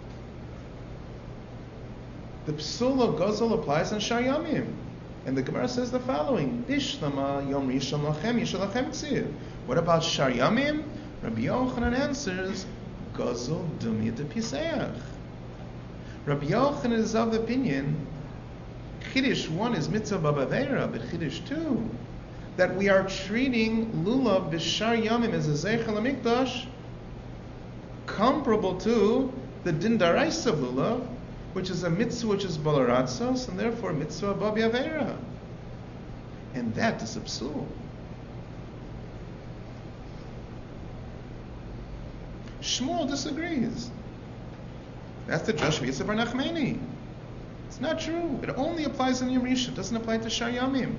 The psul of gazal applies on shar yamim, and the Gemara says the following: Bishlama yom rishon lachem yishalachem tziv. What about shar yamim? Rabbi Yochanan answers gazal dumya de piseach. Rabbi Yochanan is of the opinion Chiddush one is mitzvah b'avera, but Chiddush two that we are treating lulav b'shar yamim as a zeicher lamikdash comparable to the din daraisa of lulav, which is a mitzvah which is balaratzos, and therefore mitzvah babi avera. And that is a psul. Shmuel disagrees. That's the Joshua Yitzchak Bar Nachmani. It's not true. It only applies in Yom Rishon. It doesn't apply to Shar Yamim.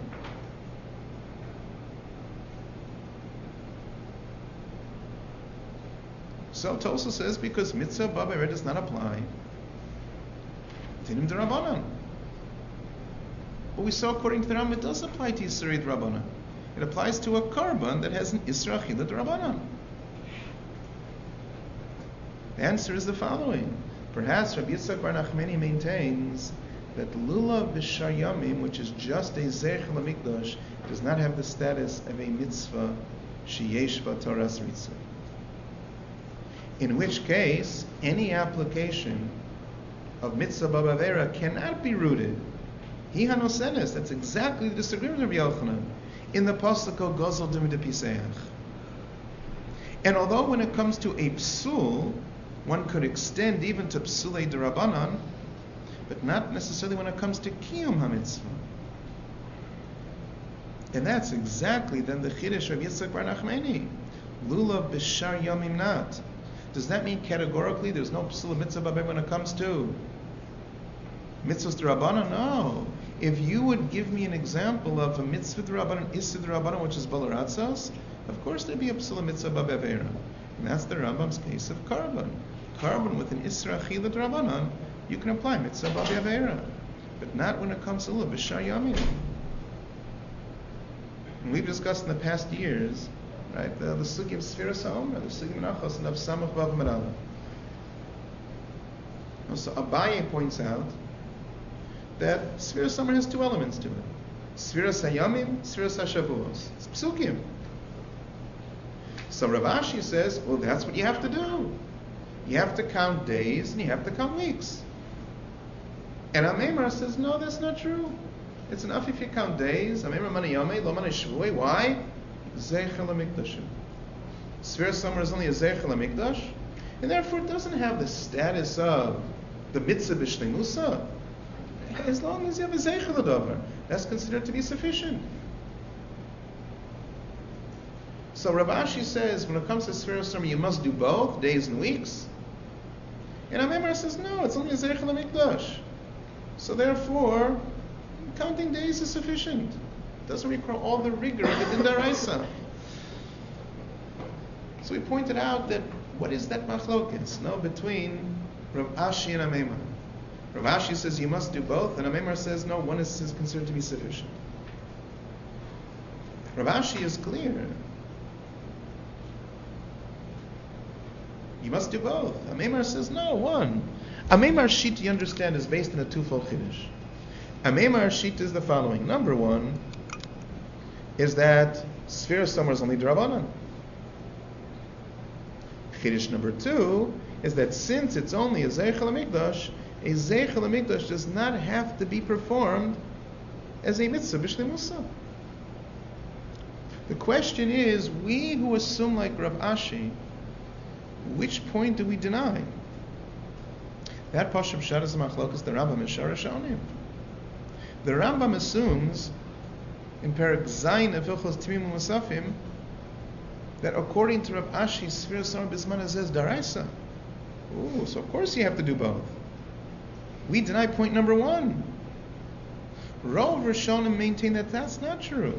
So Tosa says because mitzvah babi avera does not apply. Dinim d'Rabbanan. But we saw according to the Rambam it does apply to Yisrei d'Rabbanan. It applies to a korban that has an Isra Achila d'Rabbanan. The answer is the following. Perhaps Rabbi Yitzchak Bar Nachmani maintains that lulav b'shar yamim, which is just a zeicher lamikdash, does not have the status of a mitzvah sheyesh b'Torah's ritzui. In which case, any application of mitzvah b'avera cannot be rooted. Hi hanosenes, that's exactly the disagreement of Rabbi Yochanan in the pasuk of Gazal Dim de Piseach. And although when it comes to a psul, one could extend even to psulei d'Rabbanan, but not necessarily when it comes to kiyum hamitzvah. And that's exactly then the chiddush of Yitzchak Bar Nachmani. Lulav b'shar yamim not. Does that mean categorically there's no psul mitzvah b'avera when it comes to mitzvahs d'Rabbanan? No. If you would give me an example of a mitzvah d'Rabbanan, isra d'Rabbanan, which is balaratzos, of course there'd be a psul mitzvah b'avera. And that's the Rambam's case of korban. Korban with an isra achila d'Rabbanan, you can apply mitzvah b'avera, but not when it comes to lulav b'shar yamim. And we've discussed in the past years, right, the, the sugi of Sfiras HaOmer, the sugi Menachos, and of Samach Vav Merala. So Abaye points out that Sfiras HaOmer has two elements to it. Sfiras HaYamim, Sfiras HaShavuos. It's psukim. So Rav Ashi says, well, that's what you have to do. You have to count days and you have to count weeks. And Amemar says, no, that's not true. It's enough if you count days. Amemar Mana Yamei, Lo Mana Shavui. Why? Zeicher LaMikdashim. Sfiras HaOmer is only a Zeicher LaMikdash, and therefore it doesn't have the status of the mitzvah b'shleimusa. As long as you have a Zeicher l'davar, that's considered to be sufficient. So Rav Ashi says, when it comes to Sfiras HaOmer, you must do both, days and weeks. And Amemar says, no, it's only a Zeicher LaMikdash. So therefore, counting days is sufficient. It doesn't require all the rigor of the din daraisa. So we pointed out that what is that machlokes, no, between Rav Ashi and Amemar? Rav Ashi says you must do both, and Amemar says no, one is, is considered to be sufficient. Rav Ashi is clear. You must do both. Amemar says no, one. Amemar Shita, you understand, is based on a twofold chiddush. Amemar Shita is the following. Number one is that Sfira Somer is only D'Rabbanan. Chiddush number two is that since it's only a Zeichel HaMikdash, a Zeichel HaMikdash does not have to be performed as a mitzvah b'shlei Musa. The question is, we who assume like Rav Ashi, which point do we deny? That Pashup Pshat is Machlokas the Rambam and Sharash Onim. The Rambam assumes in Perek Zayin of Hilchos Timim Musafim that according to Rav Ashi, Sfira Somer Bisman Hazeh is Daraisa. Ooh, so of course you have to do both. We deny point number one. Rov Rishonim maintain that that's not true.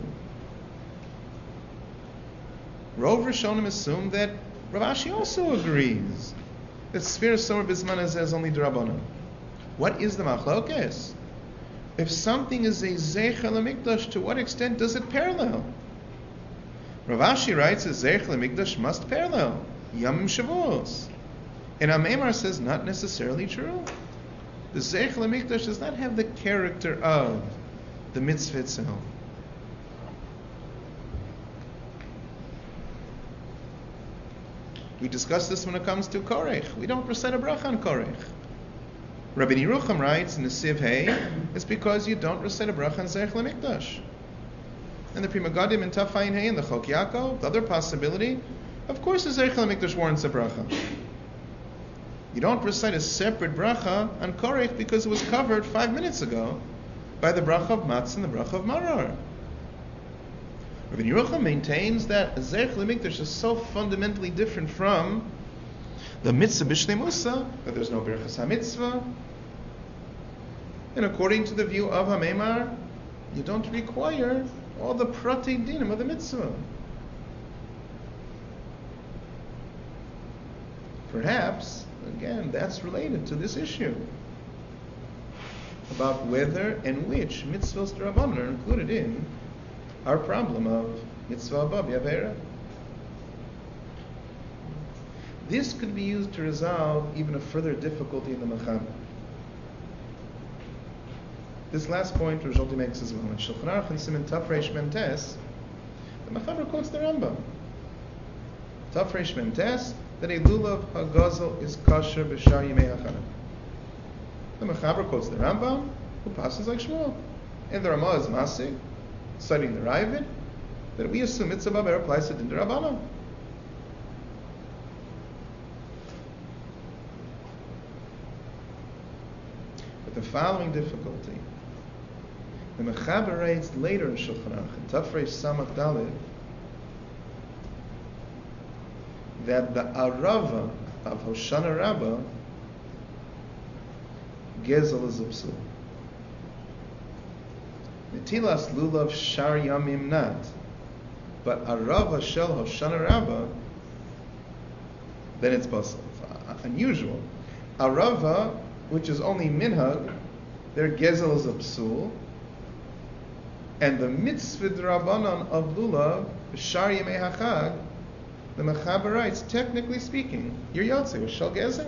Rov Rishonim assume that Rav Ashi also agrees that Sfira Somer Bisman Hazeh is only D'Rabbanan. What is the machlokes? If something is a Zeichel HaMikdash, to what extent does it parallel? Rav Ashi writes that Zeichel HaMikdash must parallel Yom Shavuos. And Amemar says not necessarily true. The Zeichel HaMikdash does not have the character of the mitzvah itself. We discuss this when it comes to Korech. We don't recite a bracha on Korech. Rabbi Yerucham writes in the Siv Hey, it's because you don't recite a bracha on Zeichel HaMikdash. And the Pri Megadim in Tafayin Hey and the Chok Yaakov, the other possibility, of course the Zeichel HaMikdash warrants a bracha. You don't recite a separate bracha on Korech because it was covered five minutes ago by the bracha of Matzah and the bracha of Marar. Rabbi Yerucham maintains that Zeichel HaMikdash is so fundamentally different from the mitzvah b'shnei Musa that there's no berachas ha-mitzvah. And according to the view of Hamemar, you don't require all the prati dinim of the mitzvah. Perhaps, again, that's related to this issue about whether and which mitzvahs d'Rabbanan are included in our problem of mitzvah abba b'avera. This could be used to resolve even a further difficulty in the Mechaber. This last point Rosh Hashanah makes as well. In Shulchan Aruch and Siman Taf Reish Mem Tes, the Mechaber quotes the Rambam. Taf Reish Mem Tes, that a lulav hagazel is kosher b'shar yimei hachana. The Mechaber quotes the Rambam, who passes like Shmuel. And the Ramah is Masig, citing the Ravid, that we assume mitzvah b'avera applies to din d'Rabbanan. The following difficulty. The Mechaber writes later in Shulchan Aruch, in Tafresh Samach Daled, that the Arava of Hoshana Rabbah Gezel is Upsul. Netilas Lulav Shar Yamim Nat, but Arava Shel Hoshana Rabbah, then it's Basel. It's unusual. Arava, which is only minhag, their gezel is a psul, and the mitzvah d'Rabbanan of lulav, b'shar yemei hachag, the Mechaber writes, technically speaking, your yotze was shel gezel.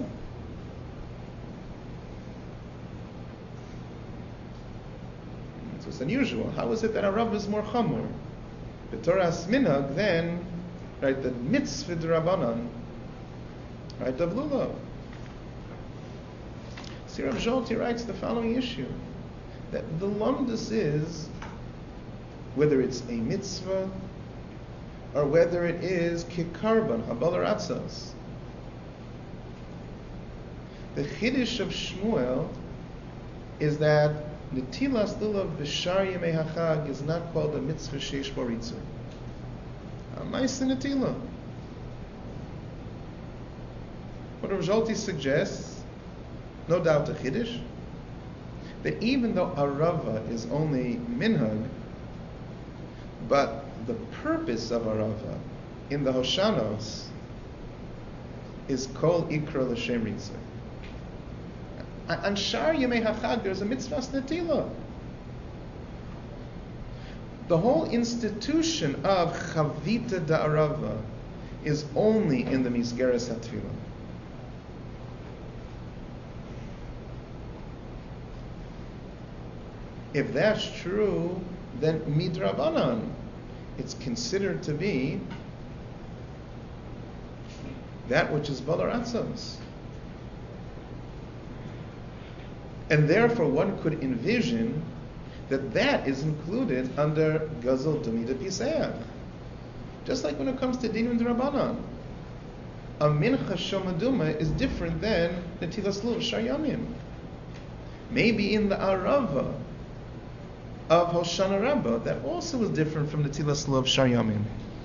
So it's unusual. How is it that a rav is more chamor? B'toras minhag, then, right, the mitzvah d'Rabbanan, right, of lulav. Rav Zolti writes the following issue, that the lumdus is whether it's a mitzvah or whether it is kikarban, habal ratzos. The chiddush of Shmuel is that netilas lulav b'shar yemei hachag is not called a mitzvah sheish bo ritzur. A ma'aseh netila. What Rav Zolti suggests, no doubt a chiddush, that even though Arava is only minhag, but the purpose of Arava in the Hoshanos is kol ikra l'shem ritzah. On Shar Yemei HaChag, there's a mitzvah netila. The whole institution of Chavita Da'arava is only in the Misgeres HaTfilah. If that's true, then Midrabanan, it's considered to be that which is Balar Atzos. And therefore one could envision that that is included under Gazel Dumida Piseach. Just like when it comes to Dinun Drabanan. A Mincha Shomaduma is different than the Tilas Luv Shayamim. Maybe in the Arava of Hoshana Rabbah, that also is different from the Tilas Luv Shayamim.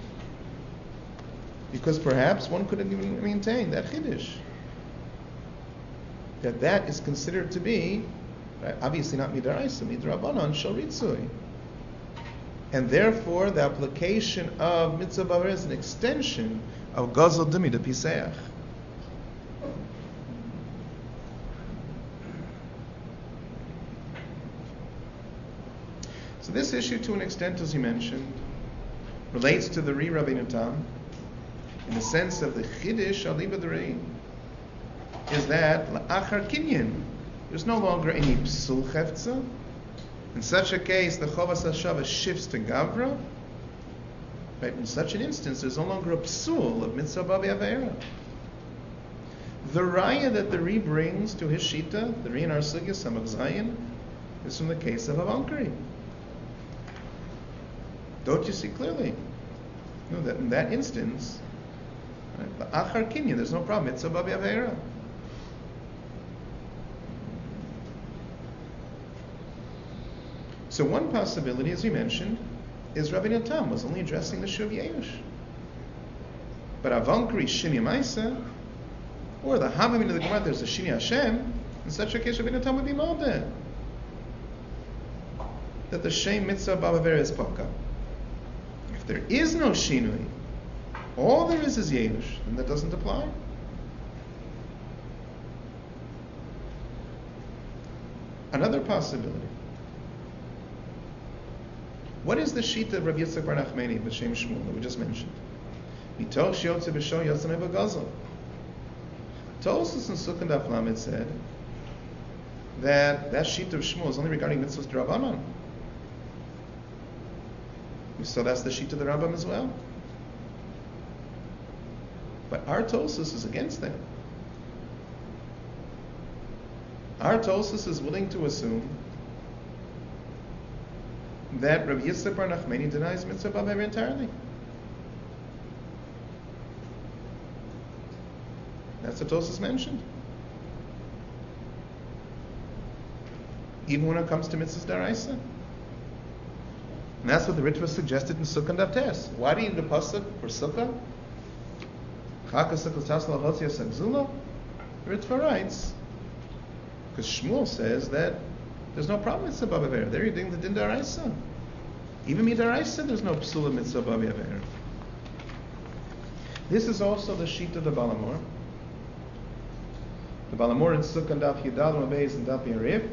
Because perhaps one could even maintain that Chiddush. That that is considered to be, right, obviously not Midaraisa, Midrabanan Shal Ritzui. And therefore the application of Mitzvah Baver is an extension of Gazel Dumida Piseach. So this issue, to an extent, as you mentioned, relates to the Ri Rabbeinu Tam, in the sense of the Chiddush Aliba D'Rei, is that La'achar Kinyan, there's no longer any Psul Chefza. In such a case, the Chovas HaShavas shifts to Gavra. Right? In such an instance, there's no longer a Psul of Mitzvah Babi Aveira. The Raya that the Ri brings to his Shita, the Ri in our Sugya, Samach Zayin, is from the case of Avankari. Don't you see clearly? No, that in that instance, right, the Achar Kinyan, there's no problem. Mitzvah Babi Aveira. So one possibility, as we mentioned, is Rabbi Tam was only addressing the Shuv Yeush. But Avankari Shini Maisa, or the Havamim of the Gemara, there's a Shini Hashem. In such a case, Rabbi Tam would be molded that the Shem Mitzvah Bavavera is Paka. If there is no Shinui, all there is is Yeush, then that doesn't apply. Another possibility. What is the sheet of Rabbi Yitzchak Bar Nachmani, B'Shem Shmuel, that we just mentioned? Mitoch Shiotze B'Sho Yotzanei B'Gazel. Tosus and Sukkah Daf Lamed said that that sheet of Shmuel is only regarding mitzvahs d'Rabbanan. So that's the sheet of the Rambam as well. But our Tosus is against that. Our Tosus is willing to assume that Rabbi Yitzchak Bar Nachmani denies mitzvah b'aver entirely. That's what Tosus mentioned. Even when it comes to mitzvahs d'Oraisa. And that's what the Ritva suggested in Sukkah and Davtes. Why do you need a pasuk for Sukkah? Chaka Sukkah Tasla Hotzia Sagzula? The Ritva writes, because Shmuel says that there's no problem with mitzvah b'aver. They're doing the din d'Oraisa. Even mid'Oraisa, there's no psula mitzvah b'aver. This is also the sheet of the Balamor. The Balamor in Sukkah and Daf Yudal Mabeis and Daf Yarif.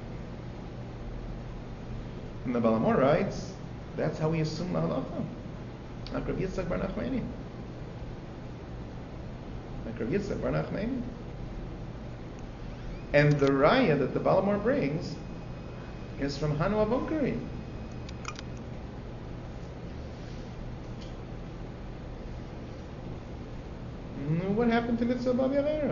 And the Balamor writes, that's how we assume the halacha. Like Rabbi Yitzchak Bar Nachmani. Like Rabbi Yitzchak Bar Nachmani. And the raya that the Balamor brings is from Hanu Avankari. What happened to Mitzvah Babi Avera?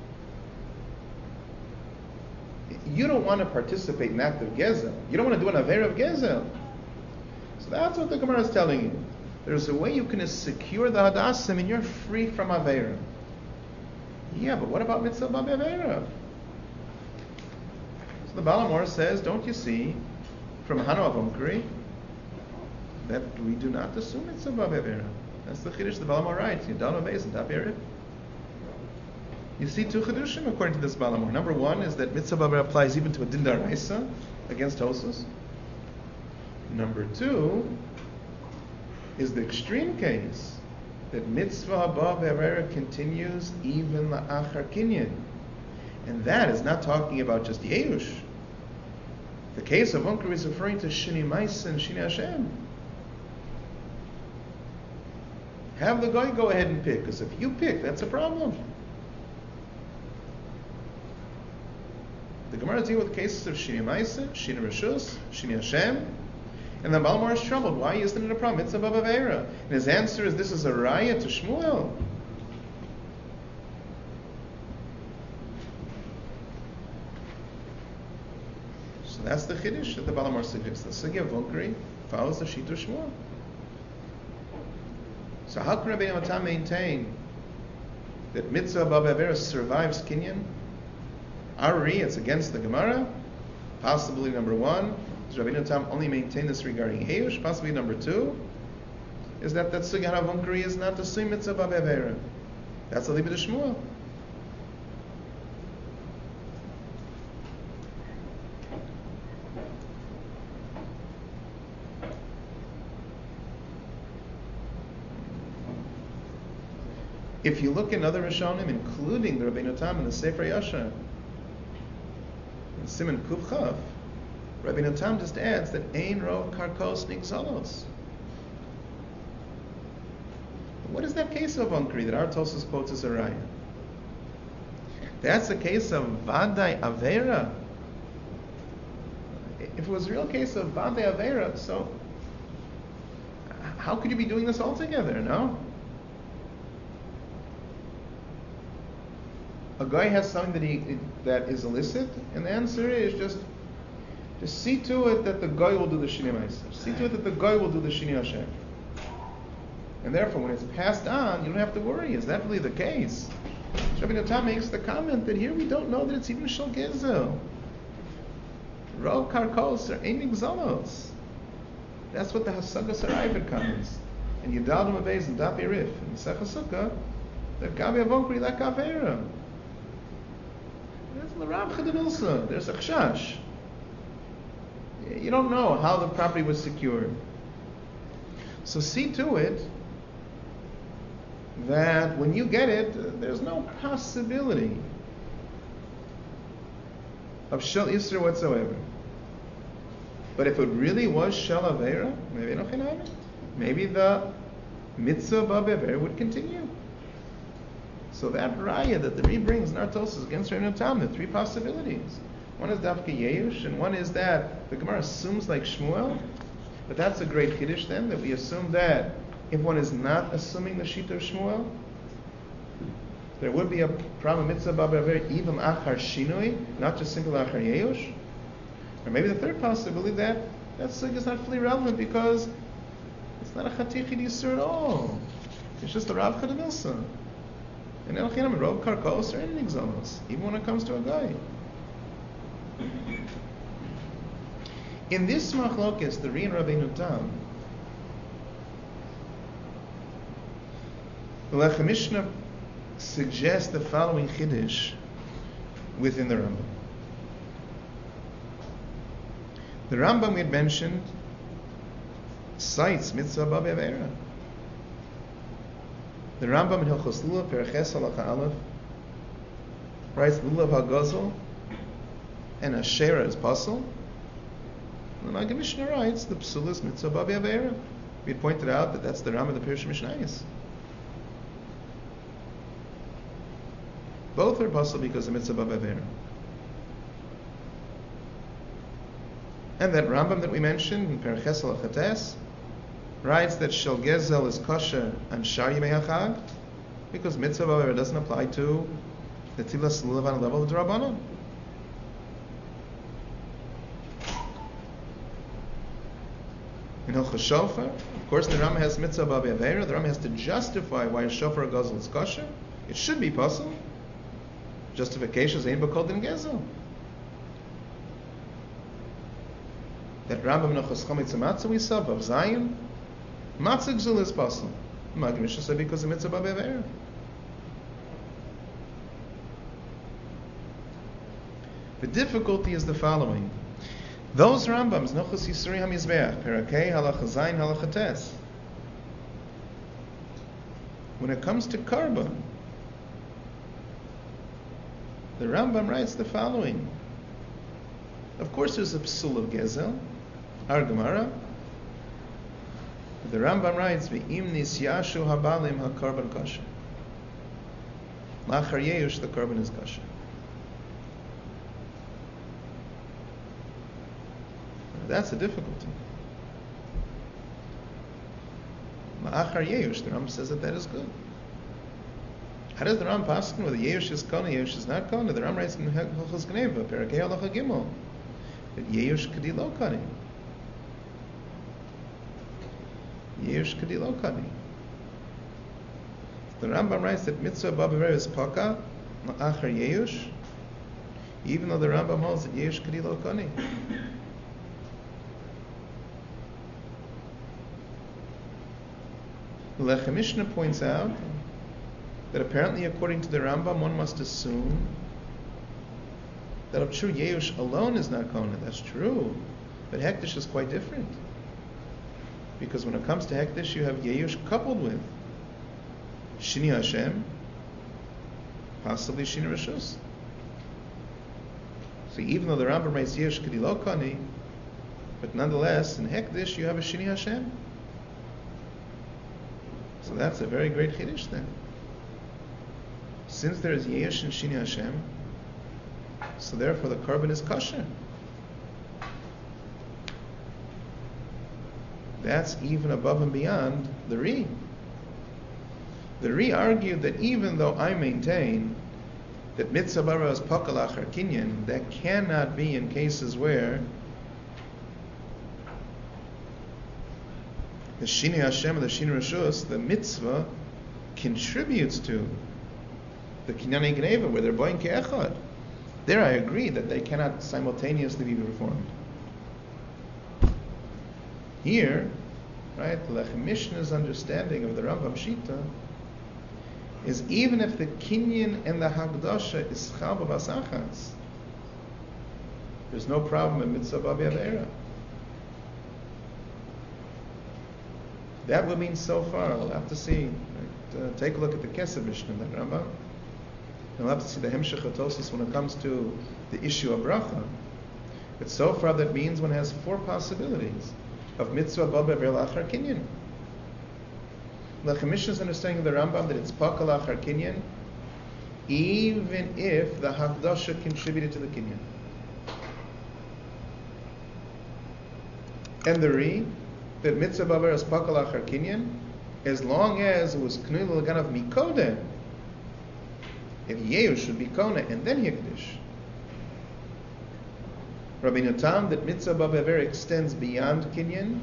You don't want to participate in act of Gezel. You don't want to do an Avera of Gezel. So that's what the Gemara is telling you. There's a way you can secure the Hadassim and you're free from Avera. Yeah, but what about Mitzvah Babi Avera? So the Balamor says, don't you see, from Hanu Avankari, that we do not assume Mitzvah Babi Avera. That's the Chiddush the Balamor writes. You don't obey and Daf. You see two Chidushim according to this Balamor. Number one is that Mitzvah Baber applies even to a Din D'Oraisa against Tosus. Number two is the extreme case that Mitzvah Baber continues even La'achar Kinyan. And that is not talking about just Yeush. The case of Unker is referring to Shini Maisa and Shini Hashem. Have the guy go ahead and pick, because if you pick, that's a problem. The Gemara deals with cases of Shini Maisa, Shini Rishus, Shini Hashem, and the Balmar is troubled. Why isn't it a problem? It's above Avera. And his answer is, this is a raya to Shmuel. So that's the Chiddush that the Balmar suggests. The Sugya of Unkari follows the Shita of Shmuel. So how can Rabbi Yotam maintain that mitzvah above Avera survives Kinyan? Ari, it's against the Gemara. Possibly number one, does Rabbi Yotam only maintain this regarding Heush? Possibly number two, is that that Sugya of Unkari is not the same mitzvah above Avera. That's the Libid of Shmuel. If you look in other Rishonim, including the Rabbeinu Tam and the Sefer Yasha, in Siman Kuf Chav, Rabbeinu Tam just adds that Ein Rov Karkos Nigzalos. What is that case of Unkari that our Tosfos quotes as a raya? That's a case of Vadai Avera. If it was a real case of Vadai Avera, so how could you be doing this altogether, no? A guy has something that he that is illicit, and the answer is just just see to it that the guy will do the Shini Meiser. See to it that the guy will do the Shini Hashem. And therefore, when it's passed on, you don't have to worry. Is that really the case? Rabbi Yotam makes the comment that here we don't know that it's even Shal Gezel. Ro Karkos or Ein Nigzalos. That's what the Hasagas Harayvit comments. And Yidaldim Avez and Daf Yerif and Masech HaSukkah, that Gabi Avonkri like Avera. There's L'Rav Chadamilsa. There's a Chashash. You don't know how the property was secured. So see to it that when you get it, there's no possibility of Shel Isser whatsoever. But if it really was Shel Avera, maybe no Chinami, maybe the mitzvah above Avera would continue. So that raya that the Ri brings in our Tosfos against Rabbi Yotam, there are three possibilities. One is Dafka Yeush, and one is that the Gemara assumes like Shmuel. But that's a great Kiddush then, that we assume that if one is not assuming the Shita of Shmuel, there would be a problem mitzvah above Avera even achar shinui, not just simply achar Yeush. Or maybe the third possibility that that sugya is not fully relevant because it's not a chatichid yisur at all. It's just a Rav Chadamilsa. And El Chinam, Rov Karkos or anything Zamos, even when it comes to a guy. In this machlokes, the Ri and Rabbeinu Tam, the Lechem Mishnah suggests the following chiddush within the Rambam. The Rambam we had mentioned cites mitzvah above Avera. The Rambam in Hilchos Lulav, Pereches Halacha Aleph, writes Lulav HaGozel and Asherah is Pasal. And the Maggid Mishnah writes the Psul is mitzvah above Avera. We had pointed out that that's the Rambam of the Pirush Mishnayos. Both are Pasal because of mitzvah above Avera. And that Rambam that we mentioned in Pereches Halacha Tes writes that Shel Gezel is kosher and Shar Yimei HaChag because mitzvah above doesn't apply to the Tilas Lulav on a level of D'Rabbanan. In Hilchos Shofar, of course, the Rambam has mitzvah above Avera. The Rambam has to justify why a Shofar Gezel is kosher. It should be possible. Justification is Ein B'Kol Din Gezel. That Rambam Nechos Chometz Matzah we saw of Zion. Matzah Gzul is possible. Maggid Mishnah said because of mitzvah above Avera. The difficulty is the following. Those Rambams, Nochos Yisuri HaMizbeach, Perakei, Halacha Zayin, Halacha Tes, when it comes to Karban, the The Rambam writes the following. Of course, there's a psul of gezel, our Gemara. The Rambam writes, "Ve'im nisyashu habalim hakarban kosher." Lachar yeush, the korban is kosher. That's a difficulty. Lachar yeush, the Rambam says that that is good. How does the Rambam paskin whether yeush is kona, yeush is not kona? The Rambam writes in Hilchos Gneva, Perakei Halacha Gimel, that yeush kadi lo kani. Yeush kadi lo kani. The Rambam writes that mitzvah babaver is paka, la'achar yeush, even though the Rambam holds that yeush kadi lo kani. The Lechem Mishnah points out that apparently, according to the Rambam, one must assume that of true yeush alone is not kona. That's true, but hekdesh is quite different, because when it comes to hekdesh, you have yeush coupled with Shini Hashem, possibly Shini Rishus. So even though the Rambam writes Yesh Kedi Lo Kani, but nonetheless, in Hekdesh, you have a Shini Hashem. So that's a very great Chiddush then. Since there is Yesh and Shini Hashem, so therefore the korban is kosher. That's even above and beyond the Ri. The Ri argued that even though I maintain that mitzvah bara is pakal achar kinyan, that cannot be in cases where the Shini Hashem or the Shini Rishus, the mitzvah, contributes to the kinyan gneva, where they're boing ke'echad. There I agree that they cannot simultaneously be performed. Here, right, the Lechem Mishnah's understanding of the Rambam Shita is even if the kinyan and the hagdasha is chal b'vasachas, there's no problem in mitzvah b'avera. That would mean so far. We'll have to see. Right? Uh, take a look at the Kesef Mishnah, that Rambam. We'll have to see the Hemshech Hatosis when it comes to the issue of bracha. But so far that means one has four possibilities of mitzvah b'avera lachar kinyan. Lechem Mishnah's understanding of the Rambam that it's pakal achar kinyan, even if the hakdasha contributed to the kinyan. And the Ri, that mitzvah baver is pakal achar kinyan, as long as it was knul l'ganav mikodem, if yeush should be kona and then yekdish. Rabbeinu Tam, that mitzvah baver extends beyond kinyan,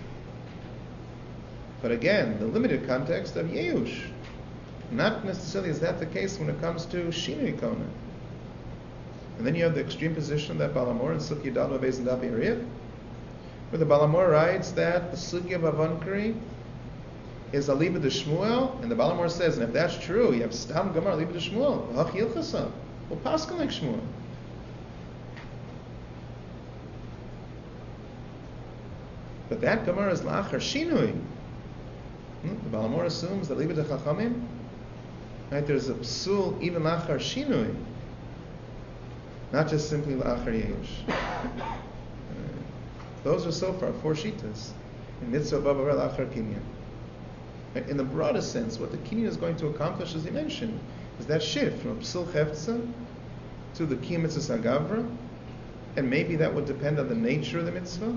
but again, the limited context of Yeush. Not necessarily is that the case when it comes to Shinui Kona. And then you have the extreme position that Balamor and Sukya Dalma Beis and Davi Ariv, where the Balamor writes that the Sukya Bavankari is Aliba de Shmuel, and the Balamor says, and if that's true, you have Stam Gamar Aliba de Shmuel, Hach Yilchasa, well, Pascal like Shmuel. But that Gamar is Lachar Shinui. The Balamor assumes that Libet Chachamim, right? There's a psul even lachar shinui, not just simply lachar yeush. Uh, those are so far four shitas in mitzvah babaver lachar kinyan. Right? In the broadest sense, what the kinyan is going to accomplish, as he mentioned, is that shift from a psul chefza to the kiyum mitzvah sagavra, and maybe that would depend on the nature of the mitzvah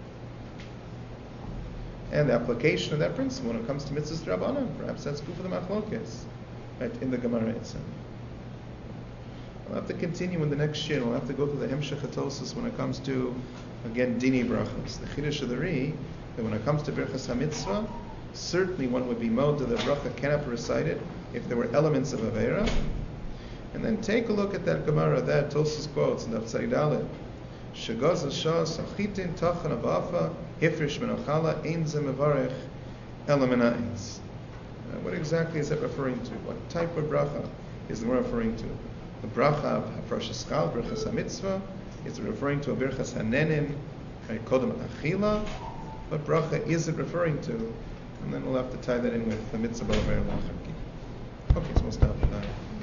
and the application of that principle when it comes to mitzvahs d'Rabbanan. Perhaps that's good for the machlokes, right, in the Gemara itself. We'll have to continue in the next year. We'll have to go through the Hemshech Hatosis when it comes to, again, Dini Brachas. The Chiddush of the Ri, that when it comes to Birchas HaMitzvah, certainly one would be mod that the bracha cannot be recited if there were elements of Avera. And then take a look at that Gemara, that Tosus quotes in the Tzadi Dalet. Shagaz Shas Achitin Tachan Abafa Hifrish Menachala Ein Ze Mevarech Elaminains. What exactly is that referring to? What type of bracha is it referring to? The bracha of Hafrashas Chal, Birchas HaMitzvah? Is it referring to a Birchas HaNenin, Kodem Achila? What bracha is it referring to? And then we'll have to tie that in with the Mitzvah B'Aver Lachar. Okay, so we'll stop with that.